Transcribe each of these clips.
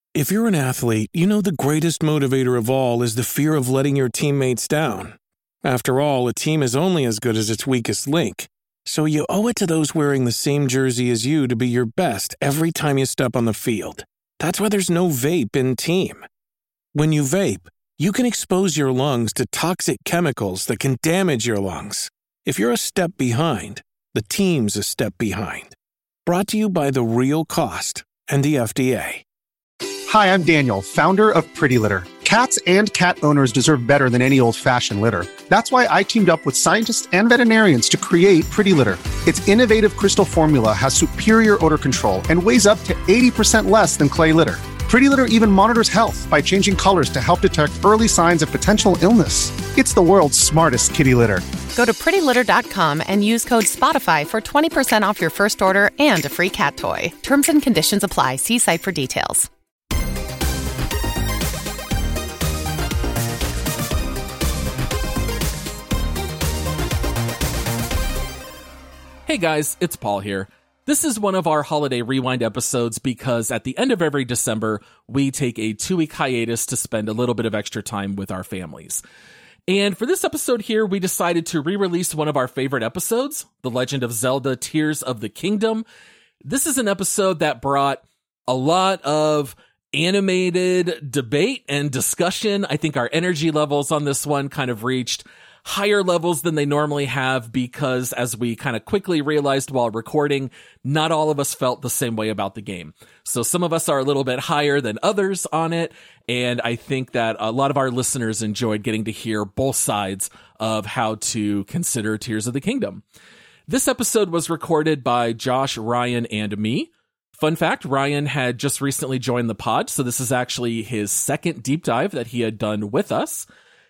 If you're an athlete, you know the greatest motivator of all is the fear of letting your teammates down. After all, a team is only as good as its weakest link. So you owe it to those wearing the same jersey as you to be your best every time you step on the field. That's why there's no vape in team. When you vape, you can expose your lungs to toxic chemicals that can damage your lungs. If you're a step behind, the team's a step behind. Brought to you by The Real Cost and the FDA. Hi, I'm Daniel, founder of Pretty Litter. Cats and cat owners deserve better than any old-fashioned litter. That's why I teamed up with scientists and veterinarians to create Pretty Litter. Its innovative crystal formula has superior odor control and weighs up to 80% less than clay litter. Pretty Litter even monitors health by changing colors to help detect early signs of potential illness. It's the world's smartest kitty litter. Go to prettylitter.com and use code SPOTIFY for 20% off your first order and a free cat toy. Terms and conditions apply. See site for details. Hey guys, it's Paul here. This is one of our Holiday Rewind episodes because at the end of every December, we take a 2-week hiatus to spend a little bit of extra time with our families. And for this episode here, we decided to re-release one of our favorite episodes, The Legend of Zelda: Tears of the Kingdom. This is an episode that brought a lot of animated debate and discussion. I think our energy levels on this one kind of reached higher levels than they normally have because, as we kind of quickly realized while recording, not all of us felt the same way about the game. So some of us are a little bit higher than others on it, and I think that a lot of our listeners enjoyed getting to hear both sides of how to consider Tears of the Kingdom. This episode was recorded by Josh, Ryan, and me. Fun fact, Ryan had just recently joined the pod, so this is actually his second deep dive that he had done with us.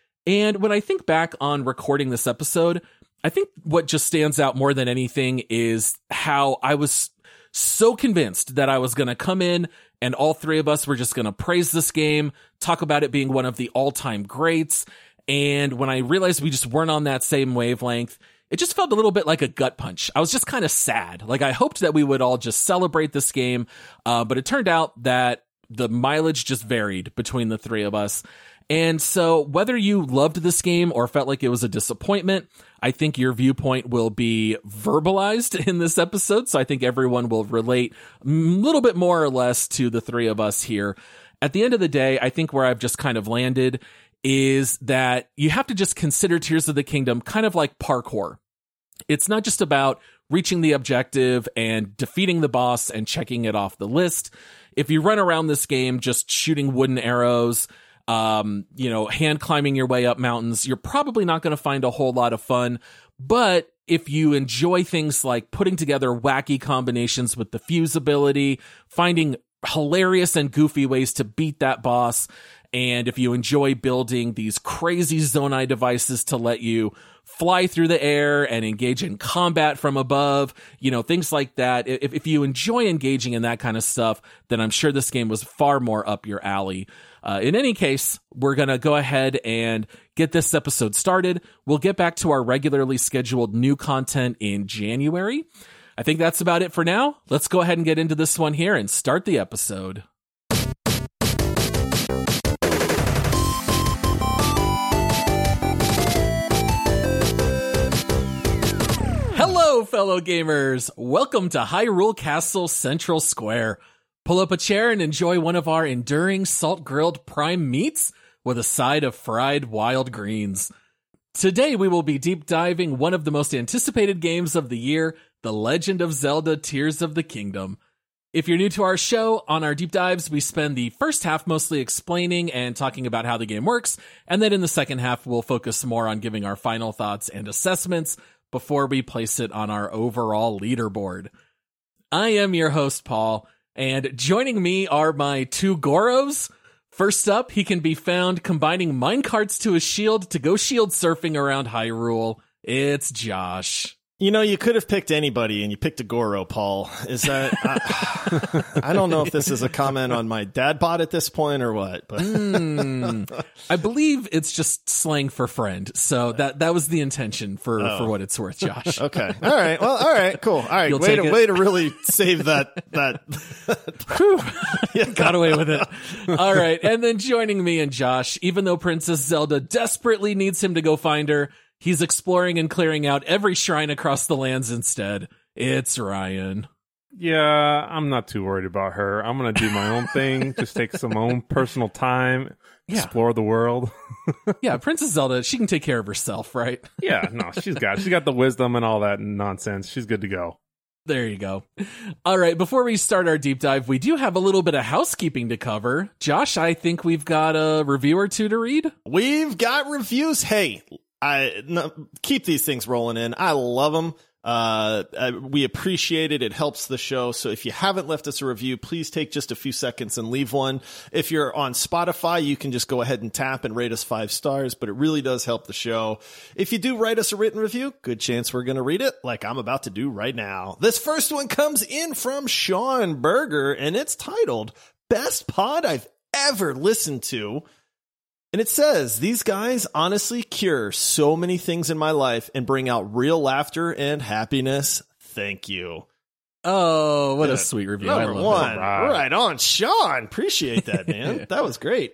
And when I think back on recording this episode, I think what just stands out more than anything is how I was so convinced that I was going to come in and all three of us were just going to praise this game, talk about it being one of the all-time greats. And when I realized we just weren't on that same wavelength, it just felt a little bit like a gut punch. I was just kind of sad. Like, I hoped that we would all just celebrate this game, but it turned out that the mileage just varied between the three of us. And so whether you loved this game or felt like it was a disappointment, I think your viewpoint will be verbalized in this episode. So I think everyone will relate a little bit more or less to the three of us here. At the end of the day, I think where I've just kind of landed is that you have to just consider Tears of the Kingdom kind of like parkour. It's not just about reaching the objective and defeating the boss and checking it off the list. If you run around this game just shooting wooden arrows, hand climbing your way up mountains, you're probably not going to find a whole lot of fun. But if you enjoy things like putting together wacky combinations with the fuse ability, finding hilarious and goofy ways to beat that boss, and if you enjoy building these crazy Zonai devices to let you fly through the air and engage in combat from above, things like that. If you enjoy engaging in that kind of stuff, then I'm sure this game was far more up your alley. In any case, we're going to go ahead and get this episode started. We'll get back to our regularly scheduled new content in January. I think that's about it for now. Let's go ahead and get into this one here and start the episode. Hello, fellow gamers. Welcome to Hyrule Castle Central Square. Pull up a chair and enjoy one of our enduring salt-grilled prime meats with a side of fried wild greens. Today we will be deep diving one of the most anticipated games of the year, The Legend of Zelda: Tears of the Kingdom. If you're new to our show, on our deep dives we spend the first half mostly explaining and talking about how the game works, and then in the second half we'll focus more on giving our final thoughts and assessments before we place it on our overall leaderboard. I am your host, Paul, and joining me are my two Goros. First up, he can be found combining minecarts to a shield to go shield surfing around Hyrule. It's Josh. You know, you could have picked anybody, and you picked a Goro, Paul. Is that... I don't know if this is a comment on my dad bod at this point or what. But I believe it's just slang for friend. So that was the intention for what it's worth, Josh. Okay. All right. Well, all right. Cool. All right. Way to really save that. Got away with it. All right. And then joining me and Josh, even though Princess Zelda desperately needs him to go find her, he's exploring and clearing out every shrine across the lands instead. It's Ryan. Yeah, I'm not too worried about her. I'm going to do my own thing, just take some own personal time, explore the world. Yeah, Princess Zelda, she can take care of herself, right? Yeah, no, she's got the wisdom and all that nonsense. She's good to go. There you go. All right, before we start our deep dive, we do have a little bit of housekeeping to cover. Josh, I think we've got a review or two to read. We've got reviews. Hey, keep these things rolling in. I love them. We appreciate it. It helps the show. So if you haven't left us a review, please take just a few seconds and leave one. If you're on Spotify, you can just go ahead and tap and rate us 5 stars, but it really does help the show. If you do write us a written review, good chance we're going to read it like I'm about to do right now. This first one comes in from Sean Berger, and it's titled Best Pod I've Ever Listened to. And it says, these guys honestly cure so many things in my life and bring out real laughter and happiness. Thank you. Oh, what a sweet review. Number I love one. it. Right on, Sean. Appreciate that, man. That was great.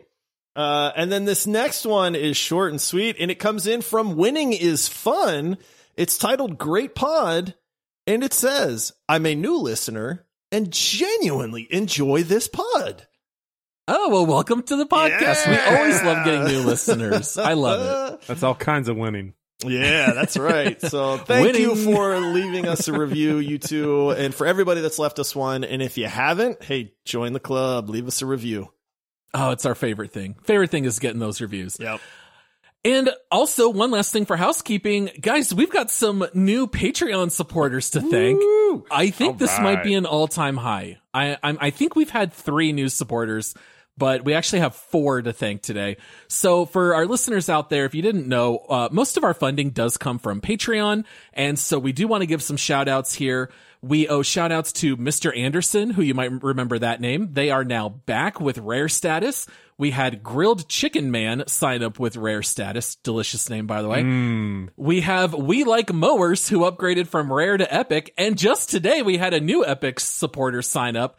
And then this next one is short and sweet, and it comes in from Winning is Fun. It's titled Great Pod, and it says, I'm a new listener and genuinely enjoy this pod. Oh, well, welcome to the podcast. Yeah. We always love getting new listeners. I love it. That's all kinds of winning. Yeah, that's right. So thank you for leaving us a review, you two, and for everybody that's left us one. And if you haven't, hey, join the club. Leave us a review. Oh, it's our favorite thing. Favorite thing is getting those reviews. Yep. And also, one last thing for housekeeping. Guys, we've got some new Patreon supporters to thank. Woo! I think All this right. might be an all-time high. I think we've had 3 new supporters, but we actually have 4 to thank today. So for our listeners out there, if you didn't know, most of our funding does come from Patreon. And so we do want to give some shout outs here. We owe shout outs to Mr. Anderson, who you might remember that name. They are now back with rare status. We had Grilled Chicken Man sign up with rare status. Delicious name, by the way. We have We Like Mowers, who upgraded from rare to epic. And just today, we had a new epic supporter sign up,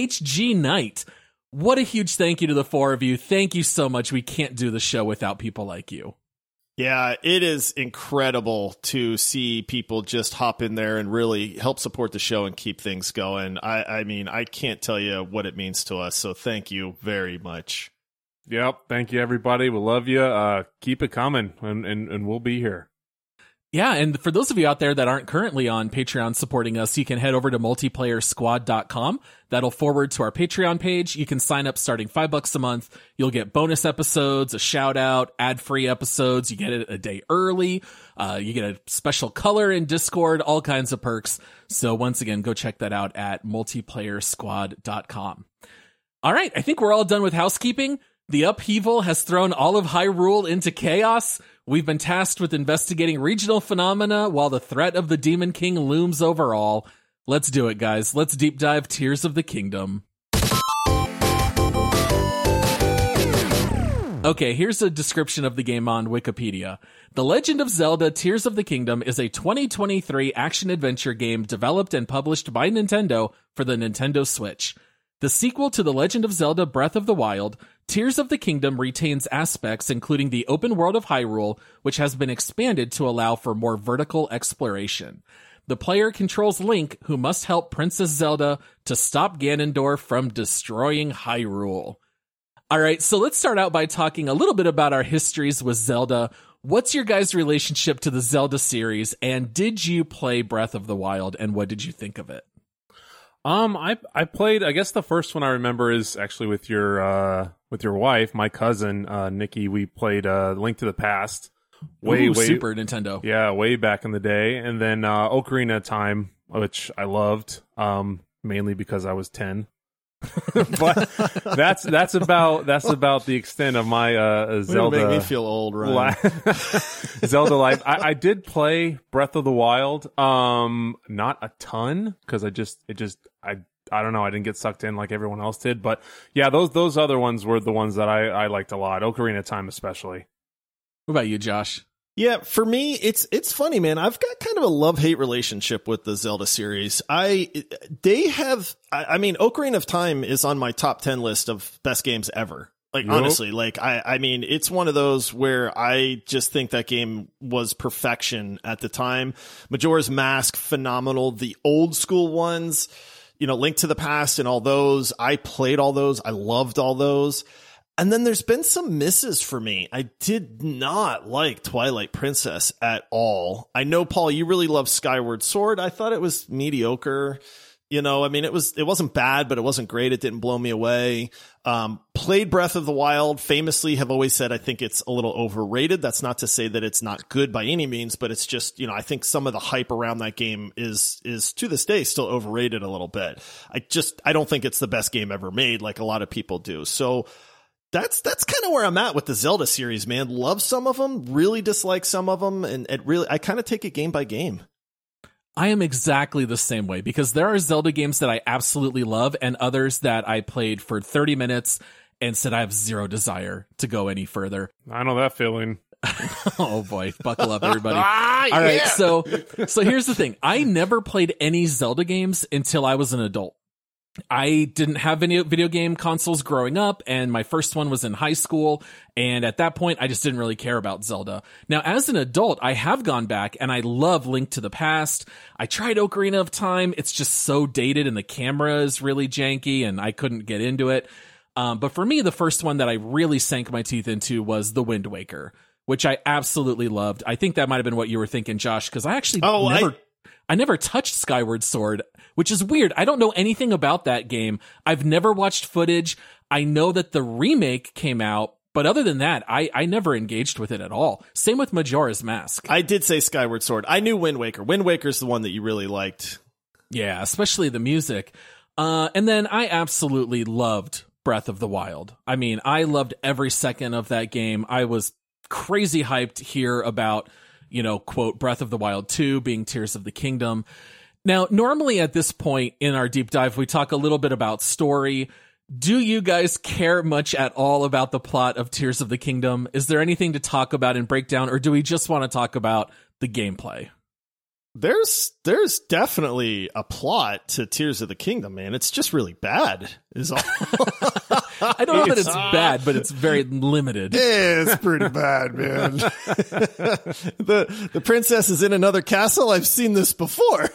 HG Knight. What a huge thank you to the 4 of you. Thank you so much. We can't do the show without people like you. Yeah, it is incredible to see people just hop in there and really help support the show and keep things going. I mean, I can't tell you what it means to us. So thank you very much. Yep. Thank you, everybody. We love you. Keep it coming, and we'll be here. Yeah, and for those of you out there that aren't currently on Patreon supporting us, you can head over to multiplayersquad.com. That'll forward to our Patreon page. You can sign up starting $5 a month. You'll get bonus episodes, a shout out, ad-free episodes. You get it a day early. You get a special color in Discord, all kinds of perks. So once again, go check that out at multiplayersquad.com. All right, I think we're all done with housekeeping. The upheaval has thrown all of Hyrule into chaos. We've been tasked with investigating regional phenomena while the threat of the Demon King looms over all. Let's do it, guys. Let's deep dive Tears of the Kingdom. Okay, here's a description of the game on Wikipedia. The Legend of Zelda Tears of the Kingdom is a 2023 action-adventure game developed and published by Nintendo for the Nintendo Switch. The sequel to The Legend of Zelda Breath of the Wild, Tears of the Kingdom retains aspects including the open world of Hyrule, which has been expanded to allow for more vertical exploration. The player controls Link, who must help Princess Zelda to stop Ganondorf from destroying Hyrule. All right, so let's start out by talking a little bit about our histories with Zelda. What's your guys' relationship to the Zelda series, and did you play Breath of the Wild, and what did you think of it? I played, I guess the first one I remember is actually with your wife, my cousin, Nikki. We played Link to the Past. Way Super Nintendo. Yeah, way back in the day. And then Ocarina of Time, which I loved, mainly because I was 10. But that's about the extent of my Zelda. Make me feel old, Ryan. Zelda life. I did play Breath of the Wild. Not a ton because I don't know. I didn't get sucked in like everyone else did. But yeah, those other ones were the ones that I liked a lot. Ocarina of Time especially. What about you, Josh? Yeah, for me, it's funny, man. I've got kind of a love-hate relationship with the Zelda series. I mean, Ocarina of Time is on my top 10 list of best games ever. Like, honestly, like, I mean, it's one of those where I just think that game was perfection at the time. Majora's Mask, phenomenal. The old school ones, Link to the Past and all those. I played all those. I loved all those. And then there's been some misses for me. I did not like Twilight Princess at all. I know, Paul, you really love Skyward Sword. I thought it was mediocre. I mean, it wasn't bad, but it wasn't great. It didn't blow me away. Played Breath of the Wild, famously have always said I think it's a little overrated. That's not to say that it's not good by any means, but it's just, I think some of the hype around that game is to this day still overrated a little bit. I don't think it's the best game ever made like a lot of people do. So that's kind of where I'm at with the Zelda series, man. Love some of them, really dislike some of them, and I kind of take it game by game. I am exactly the same way because there are Zelda games that I absolutely love and others that I played for 30 minutes and said I have zero desire to go any further. I know that feeling. Oh boy, buckle up everybody. All right, so here's the thing. I never played any Zelda games until I was an adult. I didn't have any video game consoles growing up, and my first one was in high school, and at that point, I just didn't really care about Zelda. Now, as an adult, I have gone back, and I love Link to the Past. I tried Ocarina of Time. It's just so dated, and the camera is really janky, and I couldn't get into it. But for me, the first one that I really sank my teeth into was The Wind Waker, which I absolutely loved. I think that might have been what you were thinking, Josh, because I actually I never touched Skyward Sword, which is weird. I don't know anything about that game. I've never watched footage. I know that the remake came out, but other than that, I never engaged with it at all. Same with Majora's Mask. I did say Skyward Sword. I knew Wind Waker. Wind Waker's the one that you really liked. Yeah, especially the music. And then I absolutely loved Breath of the Wild. I mean, I loved every second of that game. I was crazy hyped here about, quote, Breath of the Wild 2 being Tears of the Kingdom. Now, normally at this point in our deep dive, we talk a little bit about story. Do you guys care much at all about the plot of Tears of the Kingdom? Is there anything to talk about and break down, or do we just want to talk about the gameplay? There's definitely a plot to Tears of the Kingdom, man. It's just really bad, is all. I don't know that it's bad, but it's very limited. It's pretty bad, man. The princess is in another castle. I've seen this before.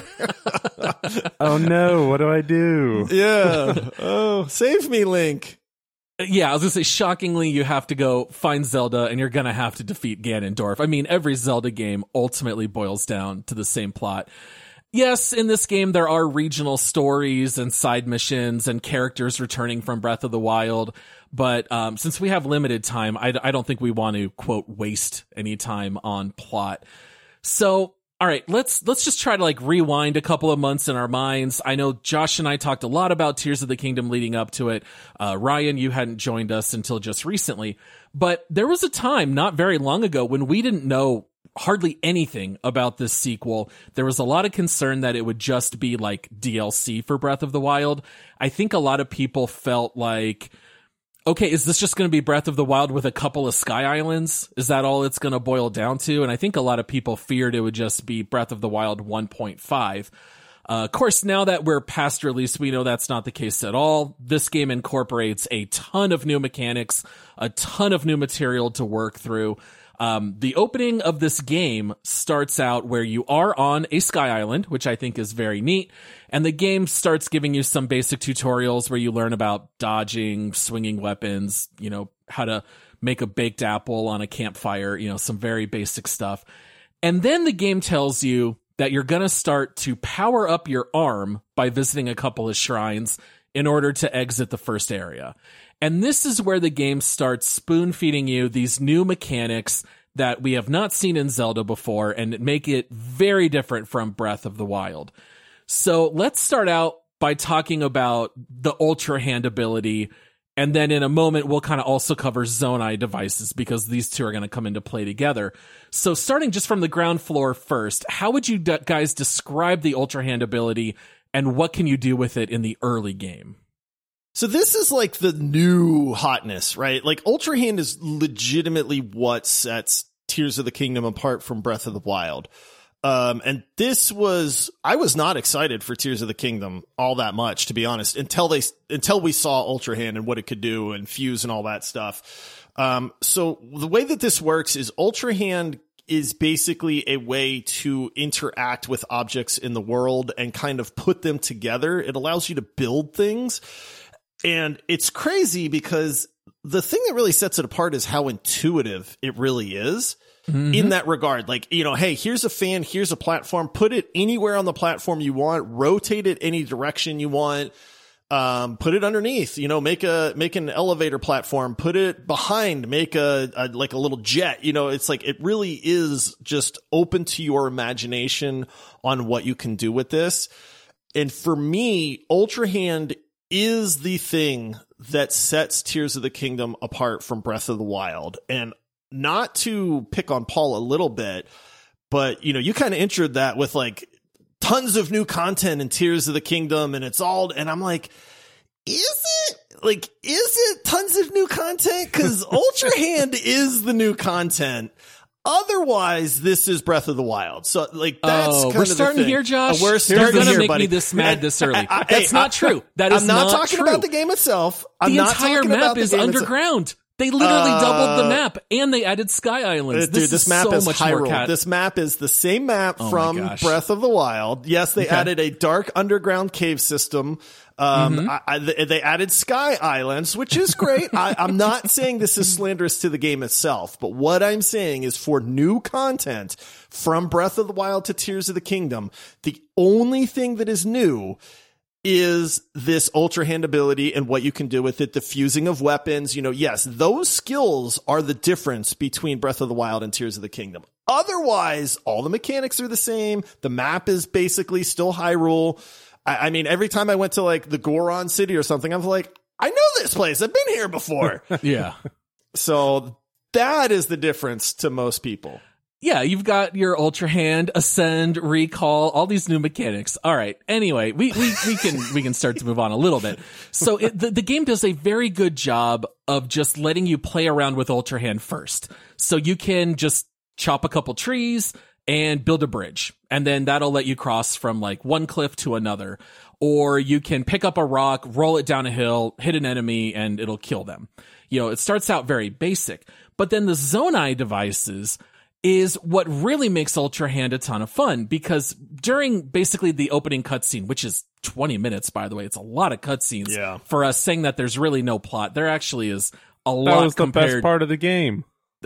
Oh no, what do I do? Yeah. Oh, save me, Link. Yeah, I was going to say, shockingly, you have to go find Zelda, and you're going to have to defeat Ganondorf. I mean, every Zelda game ultimately boils down to the same plot. Yes, in this game, there are regional stories and side missions and characters returning from Breath of the Wild, but since we have limited time, I don't think we want to, quote, waste any time on plot. So, all right, let's just try to rewind a couple of months in our minds. I know Josh and I talked a lot about Tears of the Kingdom leading up to it. Ryan, you hadn't joined us until just recently, but there was a time not very long ago when we didn't know hardly anything about this sequel. There was a lot of concern that it would just be like DLC for Breath of the Wild. I think a lot of people felt like, okay, is this just going to be Breath of the Wild with a couple of Sky Islands? Is that all it's going to boil down to? And I think a lot of people feared it would just be Breath of the Wild 1.5. Of course, now that we're past release, we know that's not the case at all. This game incorporates a ton of new mechanics, a ton of new material to work through. The opening of this game starts out where you are on a Sky Island, which I think is very neat. And the game starts giving you some basic tutorials where you learn about dodging, swinging weapons, how to make a baked apple on a campfire, some very basic stuff. And then the game tells you that you're going to start to power up your arm by visiting a couple of shrines in order to exit the first area. And this is where the game starts spoon-feeding you these new mechanics that we have not seen in Zelda before and make it very different from Breath of the Wild. So let's start out by talking about the Ultra Hand ability. And then in a moment, we'll kind of also cover Zonai devices because these two are going to come into play together. So starting just from the ground floor first, how would you guys describe the Ultra Hand ability and what can you do with it in the early game? So this is like the new hotness, right? Like Ultra Hand is legitimately what sets Tears of the Kingdom apart from Breath of the Wild. And I was not excited for Tears of the Kingdom all that much, to be honest, until we saw Ultra Hand and what it could do and fuse and all that stuff. So the way that this works is Ultra Hand is basically a way to interact with objects in the world and kind of put them together. It allows you to build things. And it's crazy because the thing that really sets it apart is how intuitive it really is. In that regard, like, hey, here's a fan, here's a platform, put it anywhere on the platform you want, rotate it any direction you want, put it underneath, make an elevator platform, put it behind, make a little jet, it's like, it really is just open to your imagination on what you can do with this. And for me, Ultra Hand is the thing that sets Tears of the Kingdom apart from Breath of the Wild. And not to pick on Paul a little bit, but you kind of introed that with like tons of new content in Tears of the Kingdom, and I'm like, is it tons of new content? Because Ultra Hand is the new content. Otherwise, this is Breath of the Wild. So, like, that's kind we're of starting the thing. here, Josh. We're starting You're gonna here, make buddy. me this mad this early. That's not true. That is I'm not not talking true. about the game itself. The entire map is underground. They literally doubled the map, and they added Sky Islands. This map so is much Hyrule. more This map is the same map from gosh. Breath of the Wild. Yes, they added a dark underground cave system. They added Sky Islands, which is great. I'm not saying this is slanderous to the game itself, but what I'm saying is for new content from Breath of the Wild to Tears of the Kingdom, the only thing that is new is this Ultra Hand ability and what you can do with it, the fusing of weapons. Yes, those skills are the difference between Breath of the Wild and Tears of the Kingdom. Otherwise, all the mechanics are the same. The map is basically still Hyrule. I mean, every time I went to like the Goron city or something, I was like, I know this place. I've been here before. Yeah. So that is the difference to most people. Yeah, you've got your Ultra Hand, Ascend, Recall, all these new mechanics. All right. Anyway, we can start to move on a little bit. So the game does a very good job of just letting you play around with Ultra Hand first. So you can just chop a couple trees and build a bridge, and then that'll let you cross from like one cliff to another. Or you can pick up a rock, roll it down a hill, hit an enemy, and it'll kill them. It starts out very basic, but then the Zonai devices is what really makes Ultra Hand a ton of fun, because during basically the opening cutscene, which is 20 minutes, by the way, it's a lot of cutscenes for us saying that there's really no plot. There actually is a lot. That was the best part of the game.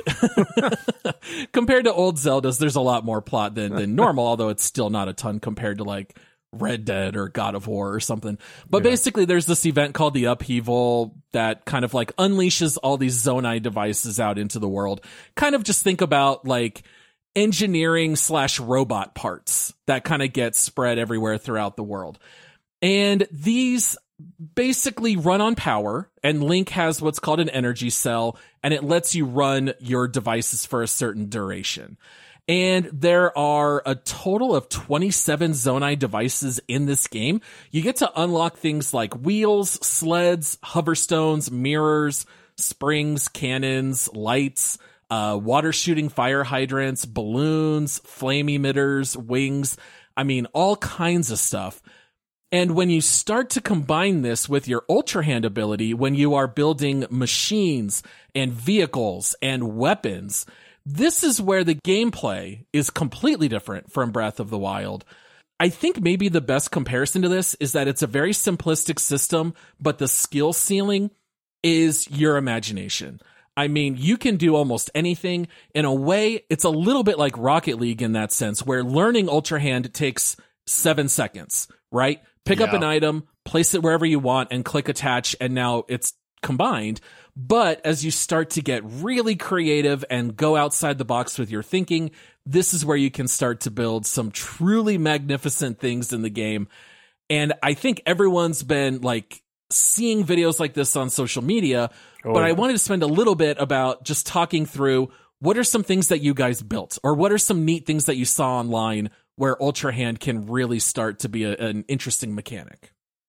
Compared to old Zeldas, there's a lot more plot than normal, although it's still not a ton compared to like Red Dead or God of War or something. But basically there's this event called the Upheaval that kind of like unleashes all these Zonai devices out into the world. Kind of just think about like engineering / robot parts that kind of get spread everywhere throughout the world. And these basically run on power, and Link has what's called an energy cell, and it lets you run your devices for a certain duration. And there are a total of 27 Zonai devices in this game. You get to unlock things like wheels, sleds, hoverstones, mirrors, springs, cannons, lights, water shooting fire hydrants, balloons, flame emitters, wings. I mean, all kinds of stuff. And when you start to combine this with your Ultra Hand ability, when you are building machines and vehicles and weapons, this is where the gameplay is completely different from Breath of the Wild. I think maybe the best comparison to this is that it's a very simplistic system, but the skill ceiling is your imagination. I mean, you can do almost anything. In a way, it's a little bit like Rocket League in that sense, where learning Ultra Hand takes 7 seconds, right? Pick up an item, place it wherever you want, and click attach, and now it's combined. But as you start to get really creative and go outside the box with your thinking, this is where you can start to build some truly magnificent things in the game. And I think everyone's been like seeing videos like this on social media, but I wanted to spend a little bit about just talking through what are some things that you guys built, or what are some neat things that you saw online where Ultra Hand can really start to be an interesting mechanic.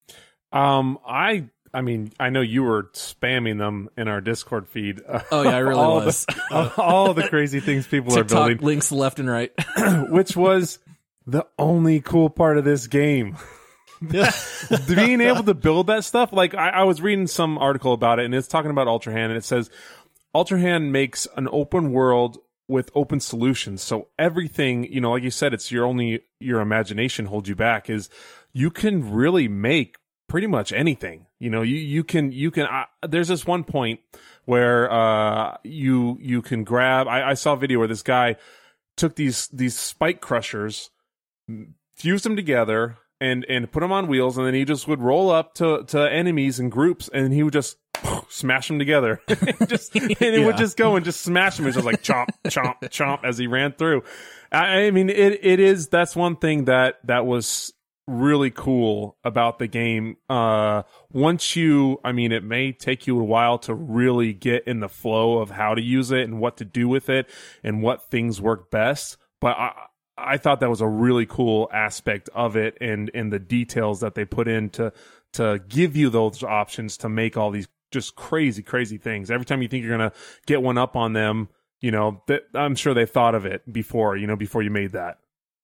I mean, I know you were spamming them in our Discord feed. Oh yeah, I really was. All the crazy things people TikTok are building. Links left and right. Which was the only cool part of this game. Being able to build that stuff. Like, I was reading some article about it, and it's talking about Ultra Hand, and it says Ultra Hand makes an open world with open solutions. So everything, you know, like you said, it's your imagination holds you back, is you can really make pretty much anything. You know, you can there's this one point where you can grab, I saw a video where this guy took these spike crushers, fused them together, and put them on wheels, and then he just would roll up to enemies in groups, and he would just smash them together. It would just go and just smash them. It's just like chomp, chomp, chomp as he ran through. I mean, that's one thing that was really cool about the game. It may take you a while to really get in the flow of how to use it and what to do with it and what things work best. But I thought that was a really cool aspect of it, and the details that they put in to give you those options to make all these just crazy, crazy things. Every time you think you're going to get one up on them, you know, I'm sure they thought of it before you made that.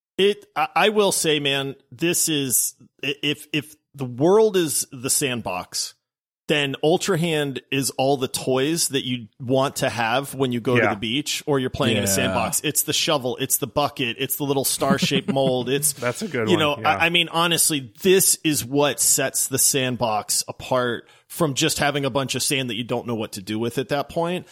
I will say, man, this is, if the world is the sandbox, then Ultra Hand is all the toys that you want to have when you go to the beach or you're playing in a sandbox. It's the shovel, it's the bucket, it's the little star-shaped mold. That's a good one. You know, I mean, honestly, this is what sets the sandbox apart from just having a bunch of sand that you don't know what to do with at that point.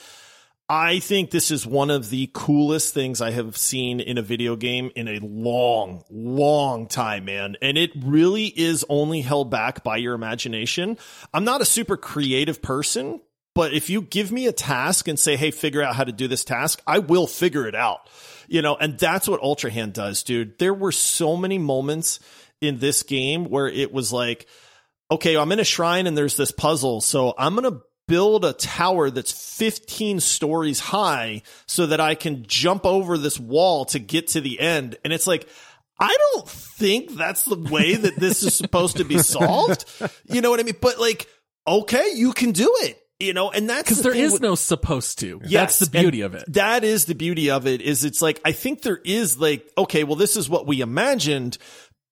I think this is one of the coolest things I have seen in a video game in a long, long time, man. And it really is only held back by your imagination. I'm not a super creative person, but if you give me a task and say, hey, figure out how to do this task, I will figure it out. You know, and that's what Ultra Hand does, dude. There were so many moments in this game where it was like, okay, I'm in a shrine and there's this puzzle, so I'm going to build a tower that's 15 stories high so that I can jump over this wall to get to the end. And it's like, I don't think that's the way that this is supposed to be solved. You know what I mean? But like, okay, you can do it. You know, and that's because there is no supposed to. Yes, that's the beauty of it. That is the beauty of it, is it's like, I think there is like, okay, well, this is what we imagined,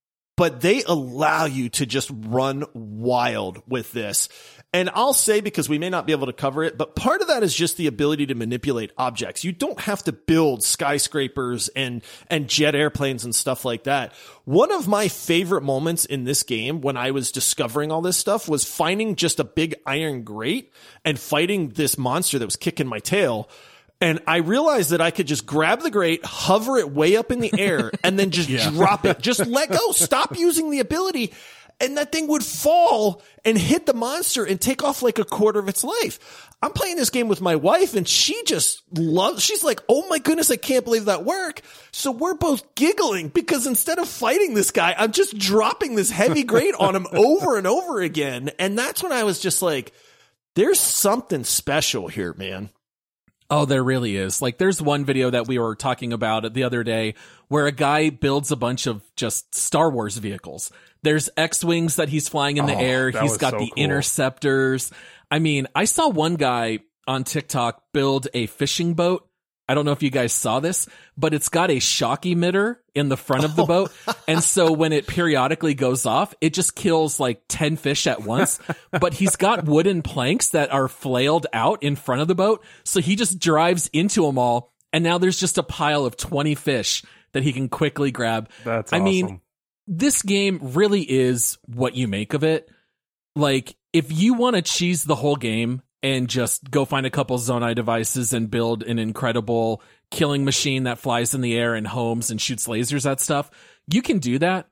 but they allow you to just run wild with this. And I'll say, because we may not be able to cover it, but part of that is just the ability to manipulate objects. You don't have to build skyscrapers and jet airplanes and stuff like that. One of my favorite moments in this game when I was discovering all this stuff was finding just a big iron grate and fighting this monster that was kicking my tail. And I realized that I could just grab the grate, hover it way up in the air, and then just drop it. Just let go. Stop using the ability. And that thing would fall and hit the monster and take off like a quarter of its life. I'm playing this game with my wife, and she just loves, she's like, oh my goodness, I can't believe that worked. So we're both giggling because instead of fighting this guy, I'm just dropping this heavy grate on him over and over again. And that's when I was just like, there's something special here, man. Oh, there really is. Like, there's one video that we were talking about the other day where a guy builds a bunch of just Star Wars vehicles. There's X-Wings that he's flying in the air. He's got the interceptors. I mean, I saw one guy on TikTok build a fishing boat. I don't know if you guys saw this, but it's got a shock emitter in the front of the boat. And so when it periodically goes off, it just kills like 10 fish at once. But he's got wooden planks that are flailed out in front of the boat. So he just drives into them all. And now there's just a pile of 20 fish that he can quickly grab. That's awesome. I mean, this game really is what you make of it. Like, if you want to cheese the whole game and just go find a couple Zonai devices and build an incredible killing machine that flies in the air and homes and shoots lasers at stuff, you can do that.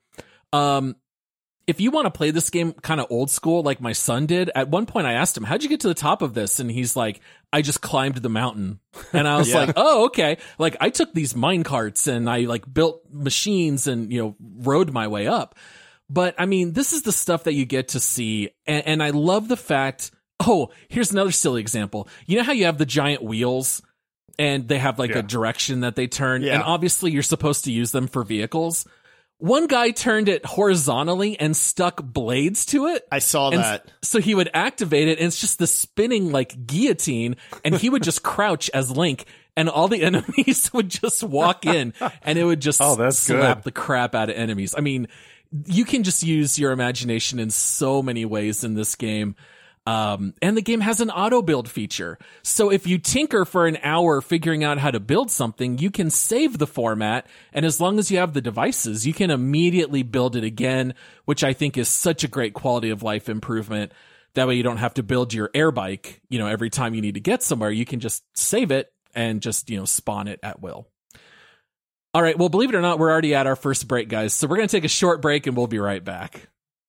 If you want to play this game kind of old school, like my son did, at one point I asked him, how'd you get to the top of this? And he's like, I just climbed the mountain. And I was like, oh, okay. Like, I took these mine carts and I like built machines and, you know, rode my way up. But I mean, this is the stuff that you get to see. And I love the fact, here's another silly example. You know how you have the giant wheels and they have like a direction that they turn? Yeah. And obviously you're supposed to use them for vehicles. One guy turned it horizontally and stuck blades to it. I saw that. So he would activate it, and it's just the spinning like guillotine, and he would just crouch as Link, and all the enemies would just walk in, and it would just slap the crap out of enemies. I mean, you can just use your imagination in so many ways in this game. And the game has an auto build feature. So if you tinker for an hour figuring out how to build something, you can save the format. And as long as you have the devices, you can immediately build it again, which I think is such a great quality of life improvement. That way you don't have to build your air bike, every time you need to get somewhere. You can just save it and just, spawn it at will. All right. Well, believe it or not, we're already at our first break, guys. So we're going to take a short break and we'll be right back.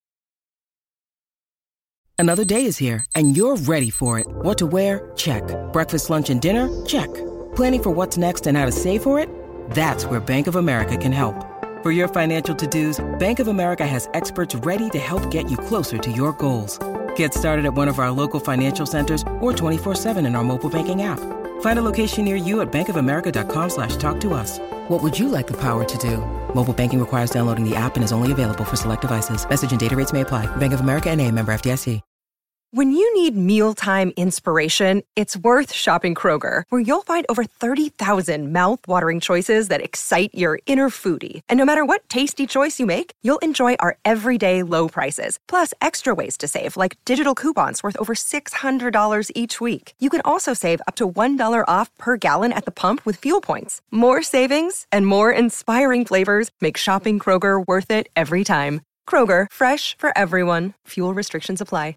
Another day is here, and you're ready for it. What to wear? Check. Breakfast, lunch, and dinner? Check. Planning for what's next and how to save for it? That's where Bank of America can help. For your financial to-dos, Bank of America has experts ready to help get you closer to your goals. Get started at one of our local financial centers or 24/7 in our mobile banking app. Find a location near you at bankofamerica.com/talktous. What would you like the power to do? Mobile banking requires downloading the app and is only available for select devices. Message and data rates may apply. Bank of America NA, member FDIC. When you need mealtime inspiration, it's worth shopping Kroger, where you'll find over 30,000 mouth-watering choices that excite your inner foodie. And no matter what tasty choice you make, you'll enjoy our everyday low prices, plus extra ways to save, like digital coupons worth over $600 each week. You can also save up to $1 off per gallon at the pump with fuel points. More savings and more inspiring flavors make shopping Kroger worth it every time. Kroger, fresh for everyone. Fuel restrictions apply.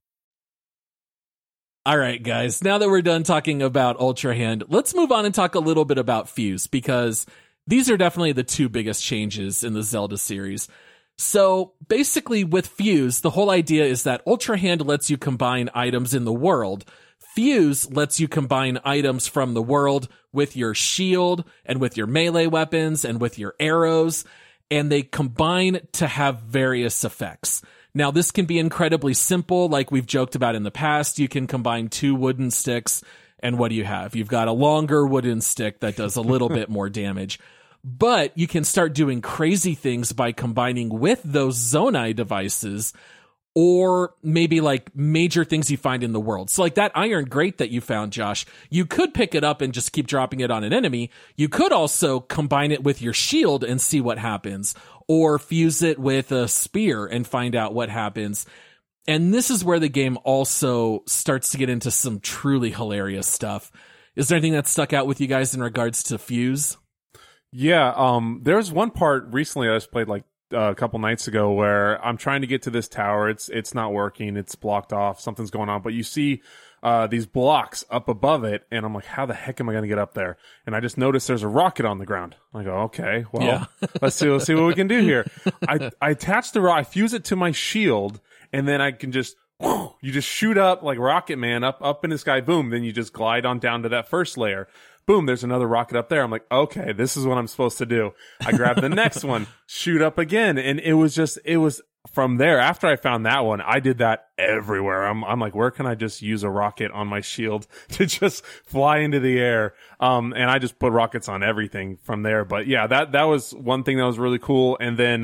All right, guys, now that we're done talking about Ultra Hand, let's move on and talk a little bit about Fuse, because these are definitely the two biggest changes in the Zelda series. So basically with Fuse, the whole idea is that Ultra Hand lets you combine items in the world. Fuse lets you combine items from the world with your shield and with your melee weapons and with your arrows, and they combine to have various effects. Now, this can be incredibly simple, like we've joked about in the past. You can combine 2 wooden sticks, and what do you have? You've got a longer wooden stick that does a little bit more damage. But you can start doing crazy things by combining with those Zonai devices, or maybe like major things you find in the world. So like that iron grate that you found, Josh, you could pick it up and just keep dropping it on an enemy. You could also combine it with your shield and see what happens, or fuse it with a spear and find out what happens. And this is where the game also starts to get into some truly hilarious stuff. Is there anything that stuck out with you guys in regards to Fuse? Yeah, there's one part recently I just played like a couple nights ago where I'm trying to get to this tower. It's not working. It's blocked off. Something's going on. But you see these blocks up above it, and I'm like, how the heck am I going to get up there? And I just noticed there's a rocket on the ground. I go, okay, well, yeah. let's see what we can do here. I attach the rocket, I fuse it to my shield, and then I can just, you just shoot up like Rocket Man up in the sky, boom, then you just glide on down to that first layer. Boom, there's another rocket up there. I'm like, okay, this is what I'm supposed to do. I grab the next one, shoot up again. And it was from there. After I found that one, I did that everywhere. I'm like, where can I just use a rocket on my shield to just fly into the air? And I just put rockets on everything from there. But yeah, that was one thing that was really cool. And then,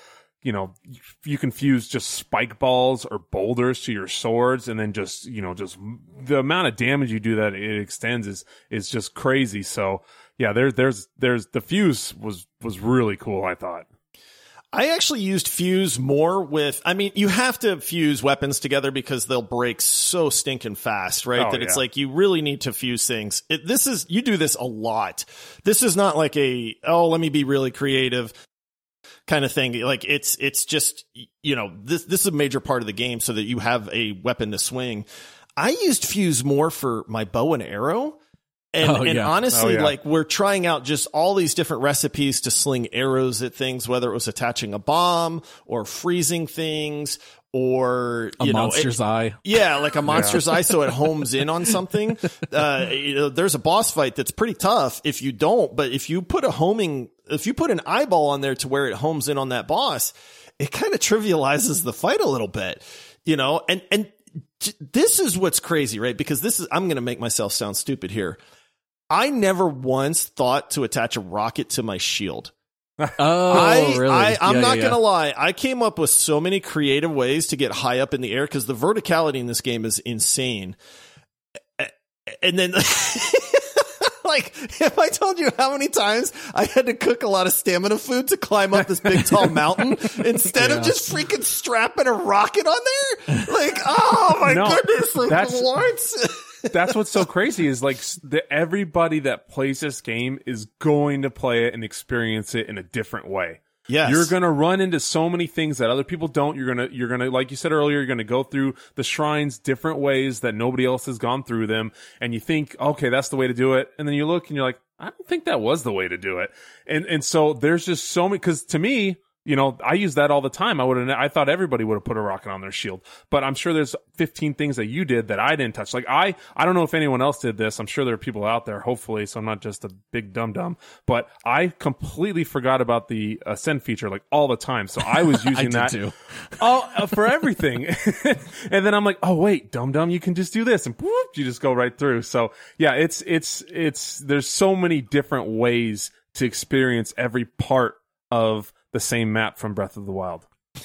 you can fuse just spike balls or boulders to your swords, and then just the amount of damage you do that it extends is just crazy. So yeah, there's the fuse was really cool, I thought. I actually used fuse more you have to fuse weapons together because they'll break so stinking fast, right? It's like you really need to fuse things. You do this a lot. This is not like let me be really creative kind of thing. Like it's just, this is a major part of the game so that you have a weapon to swing. I used fuse more for my bow and arrow. And honestly, like we're trying out just all these different recipes to sling arrows at things, whether it was attaching a bomb or freezing things or a monster's eye. Yeah, like a monster's eye, so it homes in on something. There's a boss fight that's pretty tough if you don't, but if you put an eyeball on there to where it homes in on that boss, it kind of trivializes the fight a little bit, you know, and this is what's crazy, right? Because I'm going to make myself sound stupid here. I never once thought to attach a rocket to my shield. Really? I'm not going to lie. I came up with so many creative ways to get high up in the air because the verticality in this game is insane. And then, like, if I told you how many times I had to cook a lot of stamina food to climb up this big, tall mountain instead of just freaking strapping a rocket on there? Like, oh my goodness. Like, what? That's what's so crazy is like everybody that plays this game is going to play it and experience it in a different way. Yes. You're going to run into so many things that other people don't. You're going to, like you said earlier, you're going to go through the shrines different ways that nobody else has gone through them. And you think, okay, that's the way to do it. And then you look and you're like, I don't think that was the way to do it. And so there's just so many, cause to me, you know, I use that all the time. I thought everybody would have put a rocket on their shield, but I'm sure there's 15 things that you did that I didn't touch. Like I don't know if anyone else did this. I'm sure there are people out there, hopefully, so I'm not just a big dum-dum, but I completely forgot about the ascend feature like all the time. So I was using that too. For everything. And then I'm like, oh wait, dum-dum, you can just do this and whoop, you just go right through. So yeah, it's there's so many different ways to experience every part of the same map from Breath of the Wild.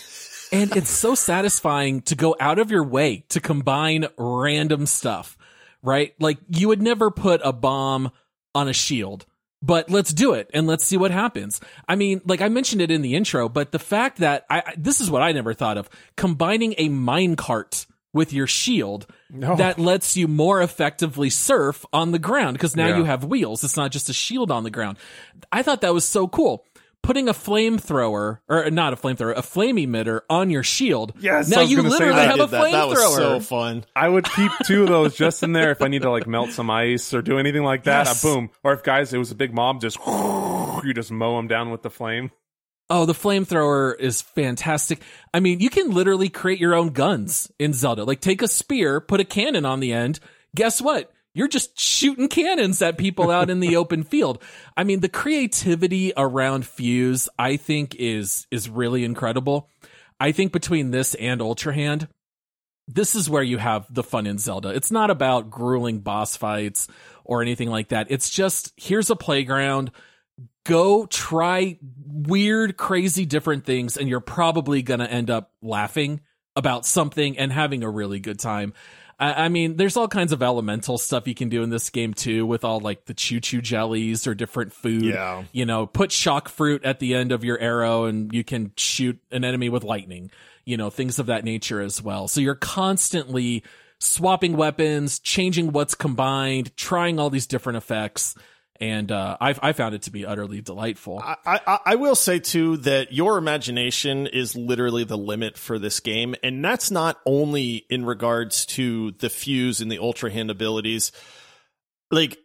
And it's so satisfying to go out of your way to combine random stuff, right? Like you would never put a bomb on a shield, but let's do it and let's see what happens. I mean, like I mentioned it in the intro, but the fact that this is what I never thought of, combining a minecart with your shield that lets you more effectively surf on the ground because now you have wheels. It's not just a shield on the ground. I thought that was so cool. Putting a flamethrower, or not a flamethrower, a flame emitter on your shield. Yes, now you literally have a flamethrower. That was so fun. I would keep 2 of those just in there if I need to like melt some ice or do anything like that. Yes. Boom. Or if guys, it was a big mob, just you just mow them down with the flame. Oh, the flamethrower is fantastic. I mean, you can literally create your own guns in Zelda. Like take a spear, put a cannon on the end. Guess what? You're just shooting cannons at people out in the open field. I mean, the creativity around Fuse, I think, is really incredible. I think between this and Ultra Hand, this is where you have the fun in Zelda. It's not about grueling boss fights or anything like that. It's just, here's a playground. Go try weird, crazy, different things, and you're probably going to end up laughing about something and having a really good time. I mean, there's all kinds of elemental stuff you can do in this game too, with all like the choo-choo jellies or different food. Yeah. You know, put shock fruit at the end of your arrow and you can shoot an enemy with lightning, you know, things of that nature as well. So you're constantly swapping weapons, changing what's combined, trying all these different effects. And I found it to be utterly delightful. I will say, too, that your imagination is literally the limit for this game. And that's not only in regards to the Fuse and the Ultra Hand abilities. Like,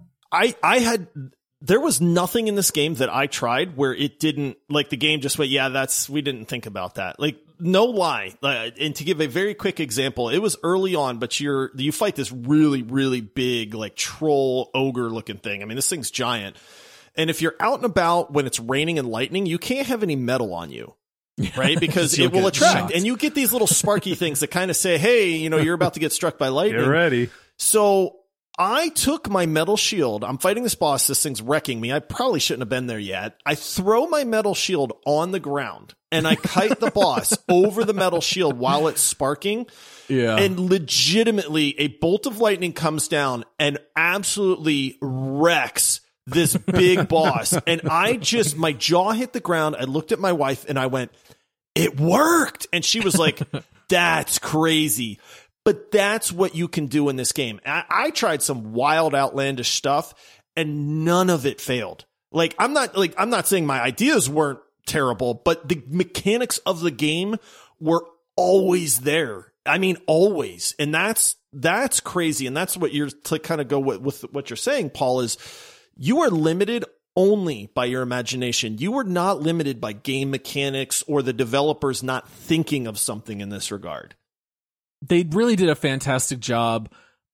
there was nothing in this game that I tried where it didn't, like, the game just went, yeah, we didn't think about that. Like, no lie. And to give a very quick example, it was early on, but you fight this really, really big, like troll ogre looking thing. I mean, this thing's giant. And if you're out and about when it's raining and lightning, you can't have any metal on you. Right? Because it will attract. And you get these little sparky things that kind of say, hey, you know, you're about to get struck by lightning. Get ready. So I took my metal shield. I'm fighting this boss. This thing's wrecking me. I probably shouldn't have been there yet. I throw my metal shield on the ground and I kite the boss over the metal shield while it's sparking. Yeah. And legitimately a bolt of lightning comes down and absolutely wrecks this big boss. And my jaw hit the ground. I looked at my wife and I went, it worked. And she was like, that's crazy. But that's what you can do in this game. I tried some wild, outlandish stuff, and none of it failed. I'm not saying my ideas weren't terrible, but the mechanics of the game were always there. I mean, always. And that's crazy. And that's what you're to kind of go with what you're saying, Paul, is you are limited only by your imagination. You are not limited by game mechanics or the developers not thinking of something in this regard. They really did a fantastic job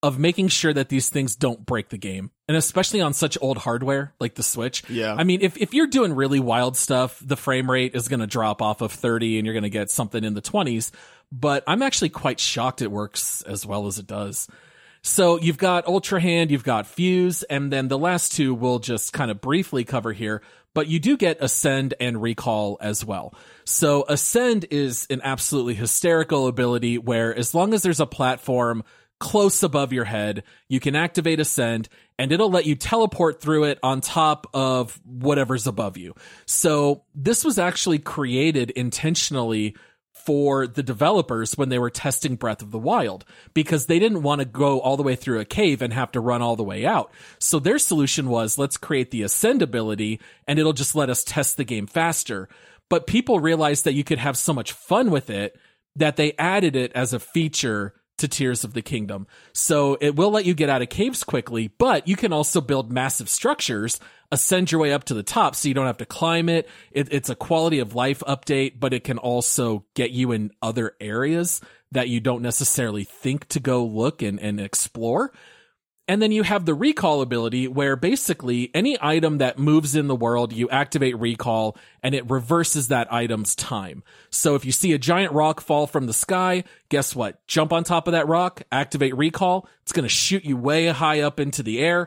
of making sure that these things don't break the game. And especially on such old hardware like the Switch. Yeah. I mean, if you're doing really wild stuff, the frame rate is going to drop off of 30 and you're going to get something in the 20s. But I'm actually quite shocked it works as well as it does. So you've got Ultra Hand, you've got Fuse, and then the last two we'll just kind of briefly cover here. But you do get Ascend and Recall as well. So Ascend is an absolutely hysterical ability where as long as there's a platform close above your head, you can activate Ascend and it'll let you teleport through it on top of whatever's above you. So this was actually created intentionally for the developers when they were testing Breath of the Wild, because they didn't want to go all the way through a cave and have to run all the way out. So their solution was, let's create the Ascend ability and it'll just let us test the game faster. But people realized that you could have so much fun with it that they added it as a feature to Tears of the Kingdom. So it will let you get out of caves quickly, but you can also build massive structures, ascend your way up to the top so you don't have to climb it. It's a quality of life update, but it can also get you in other areas that you don't necessarily think to go look and explore. And then you have the Recall ability where basically any item that moves in the world, you activate Recall and it reverses that item's time. So if you see a giant rock fall from the sky, guess what? Jump on top of that rock, activate Recall. It's going to shoot you way high up into the air.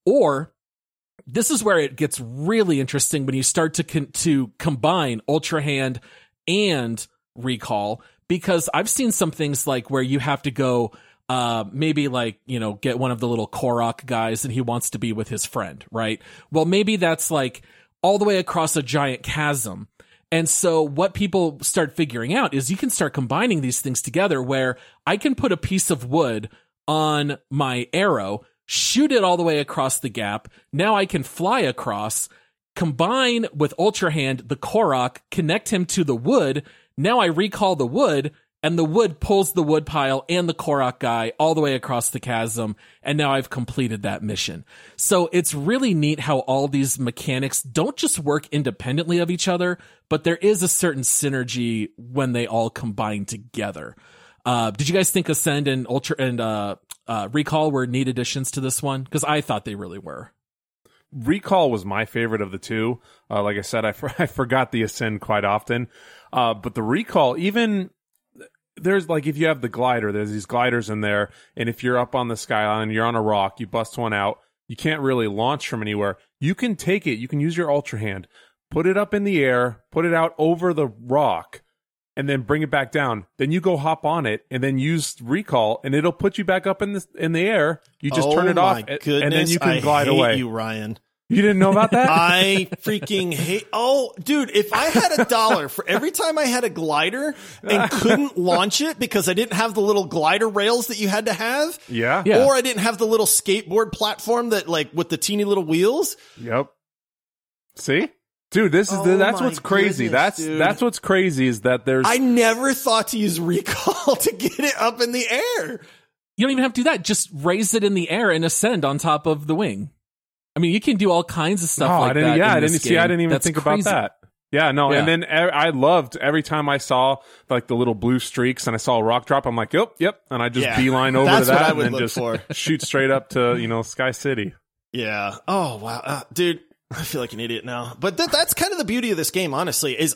Or this is where it gets really interesting when you start to combine Ultra Hand and Recall, because I've seen some things like where you have to go maybe like, get one of the little Korok guys and he wants to be with his friend, right? Well, maybe that's like all the way across a giant chasm. And so what people start figuring out is you can start combining these things together where I can put a piece of wood on my arrow, shoot it all the way across the gap. Now I can fly across, combine with Ultra Hand, the Korok, connect him to the wood. Now I recall the wood, and the wood pulls the wood pile and the Korok guy all the way across the chasm, and now I've completed that mission. So it's really neat how all these mechanics don't just work independently of each other, but there is a certain synergy when they all combine together. Did you guys think Ascend and Recall were neat additions to this one? Because I thought they really were. Recall was my favorite of the two. Like I said, I forgot the Ascend quite often. But the Recall, even... There's like, if you have the glider, there's these gliders in there, and if you're up on the skyline, you're on a rock, you bust one out, you can't really launch from anywhere. You can take it, you can use your Ultra Hand, put it up in the air, put it out over the rock, and then bring it back down. Then you go hop on it, and then use Recall, and it'll put you back up in the air. You just turn it off, and then you can glide away. I hate you, Ryan. You didn't know about that? I freaking hate... Oh, dude, if I had $1 for every time I had a glider and couldn't launch it because I didn't have the little glider rails that you had to have. Yeah. Or I didn't have the little skateboard platform that, like, with the teeny little wheels. Yep. See? Dude, that's what's crazy. That's what's crazy is that there's... I never thought to use Recall to get it up in the air. You don't even have to do that. Just raise it in the air and ascend on top of the wing. I mean, you can do all kinds of stuff like that. Yeah, I didn't even think about that. Yeah, no, yeah. And then I loved every time I saw like the little blue streaks and I saw a rock drop, I'm like, yep, and I just beeline over to that and then just shoot straight up to, Sky City. Yeah. Oh, wow. Dude, I feel like an idiot now. But that's kind of the beauty of this game, honestly, is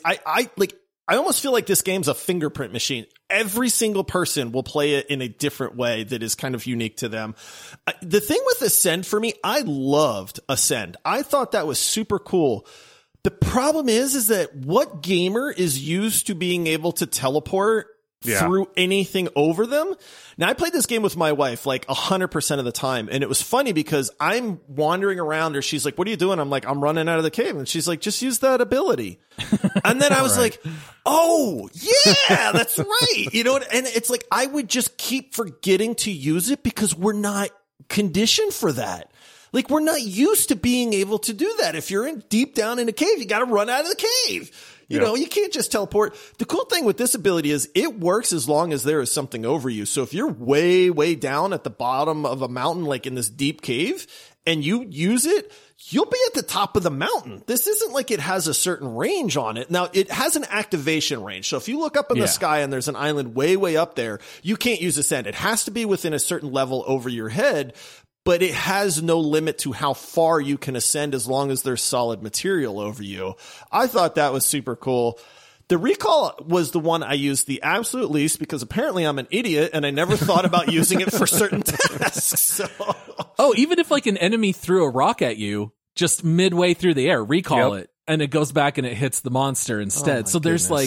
I almost feel like this game's a fingerprint machine. Every single person will play it in a different way that is kind of unique to them. The thing with Ascend for me, I loved Ascend. I thought that was super cool. The problem is that what gamer is used to being able to teleport through anything over them? Now, I played this game with my wife like 100% of the time. And it was funny because I'm wandering around her. She's like, what are you doing? I'm like, I'm running out of the cave. And she's like, just use that ability. And then I was like, oh, yeah, that's right. And it's like, I would just keep forgetting to use it because we're not conditioned for that. Like, we're not used to being able to do that. If you're deep down in a cave, you got to run out of the cave. You know, you can't just teleport. The cool thing with this ability is it works as long as there is something over you. So if you're way, way down at the bottom of a mountain, like in this deep cave, and you use it, you'll be at the top of the mountain. This isn't like it has a certain range on it. Now, it has an activation range. So if you look up in the sky and there's an island way, way up there, you can't use Ascend. It has to be within a certain level over your head, but it has no limit to how far you can ascend as long as there's solid material over you. I thought that was super cool. The recall was the one I used the absolute least because apparently I'm an idiot and I never thought about using it for certain tasks. So. Oh, even if like an enemy threw a rock at you just midway through the air, recall it and it goes back and it hits the monster instead. So there's like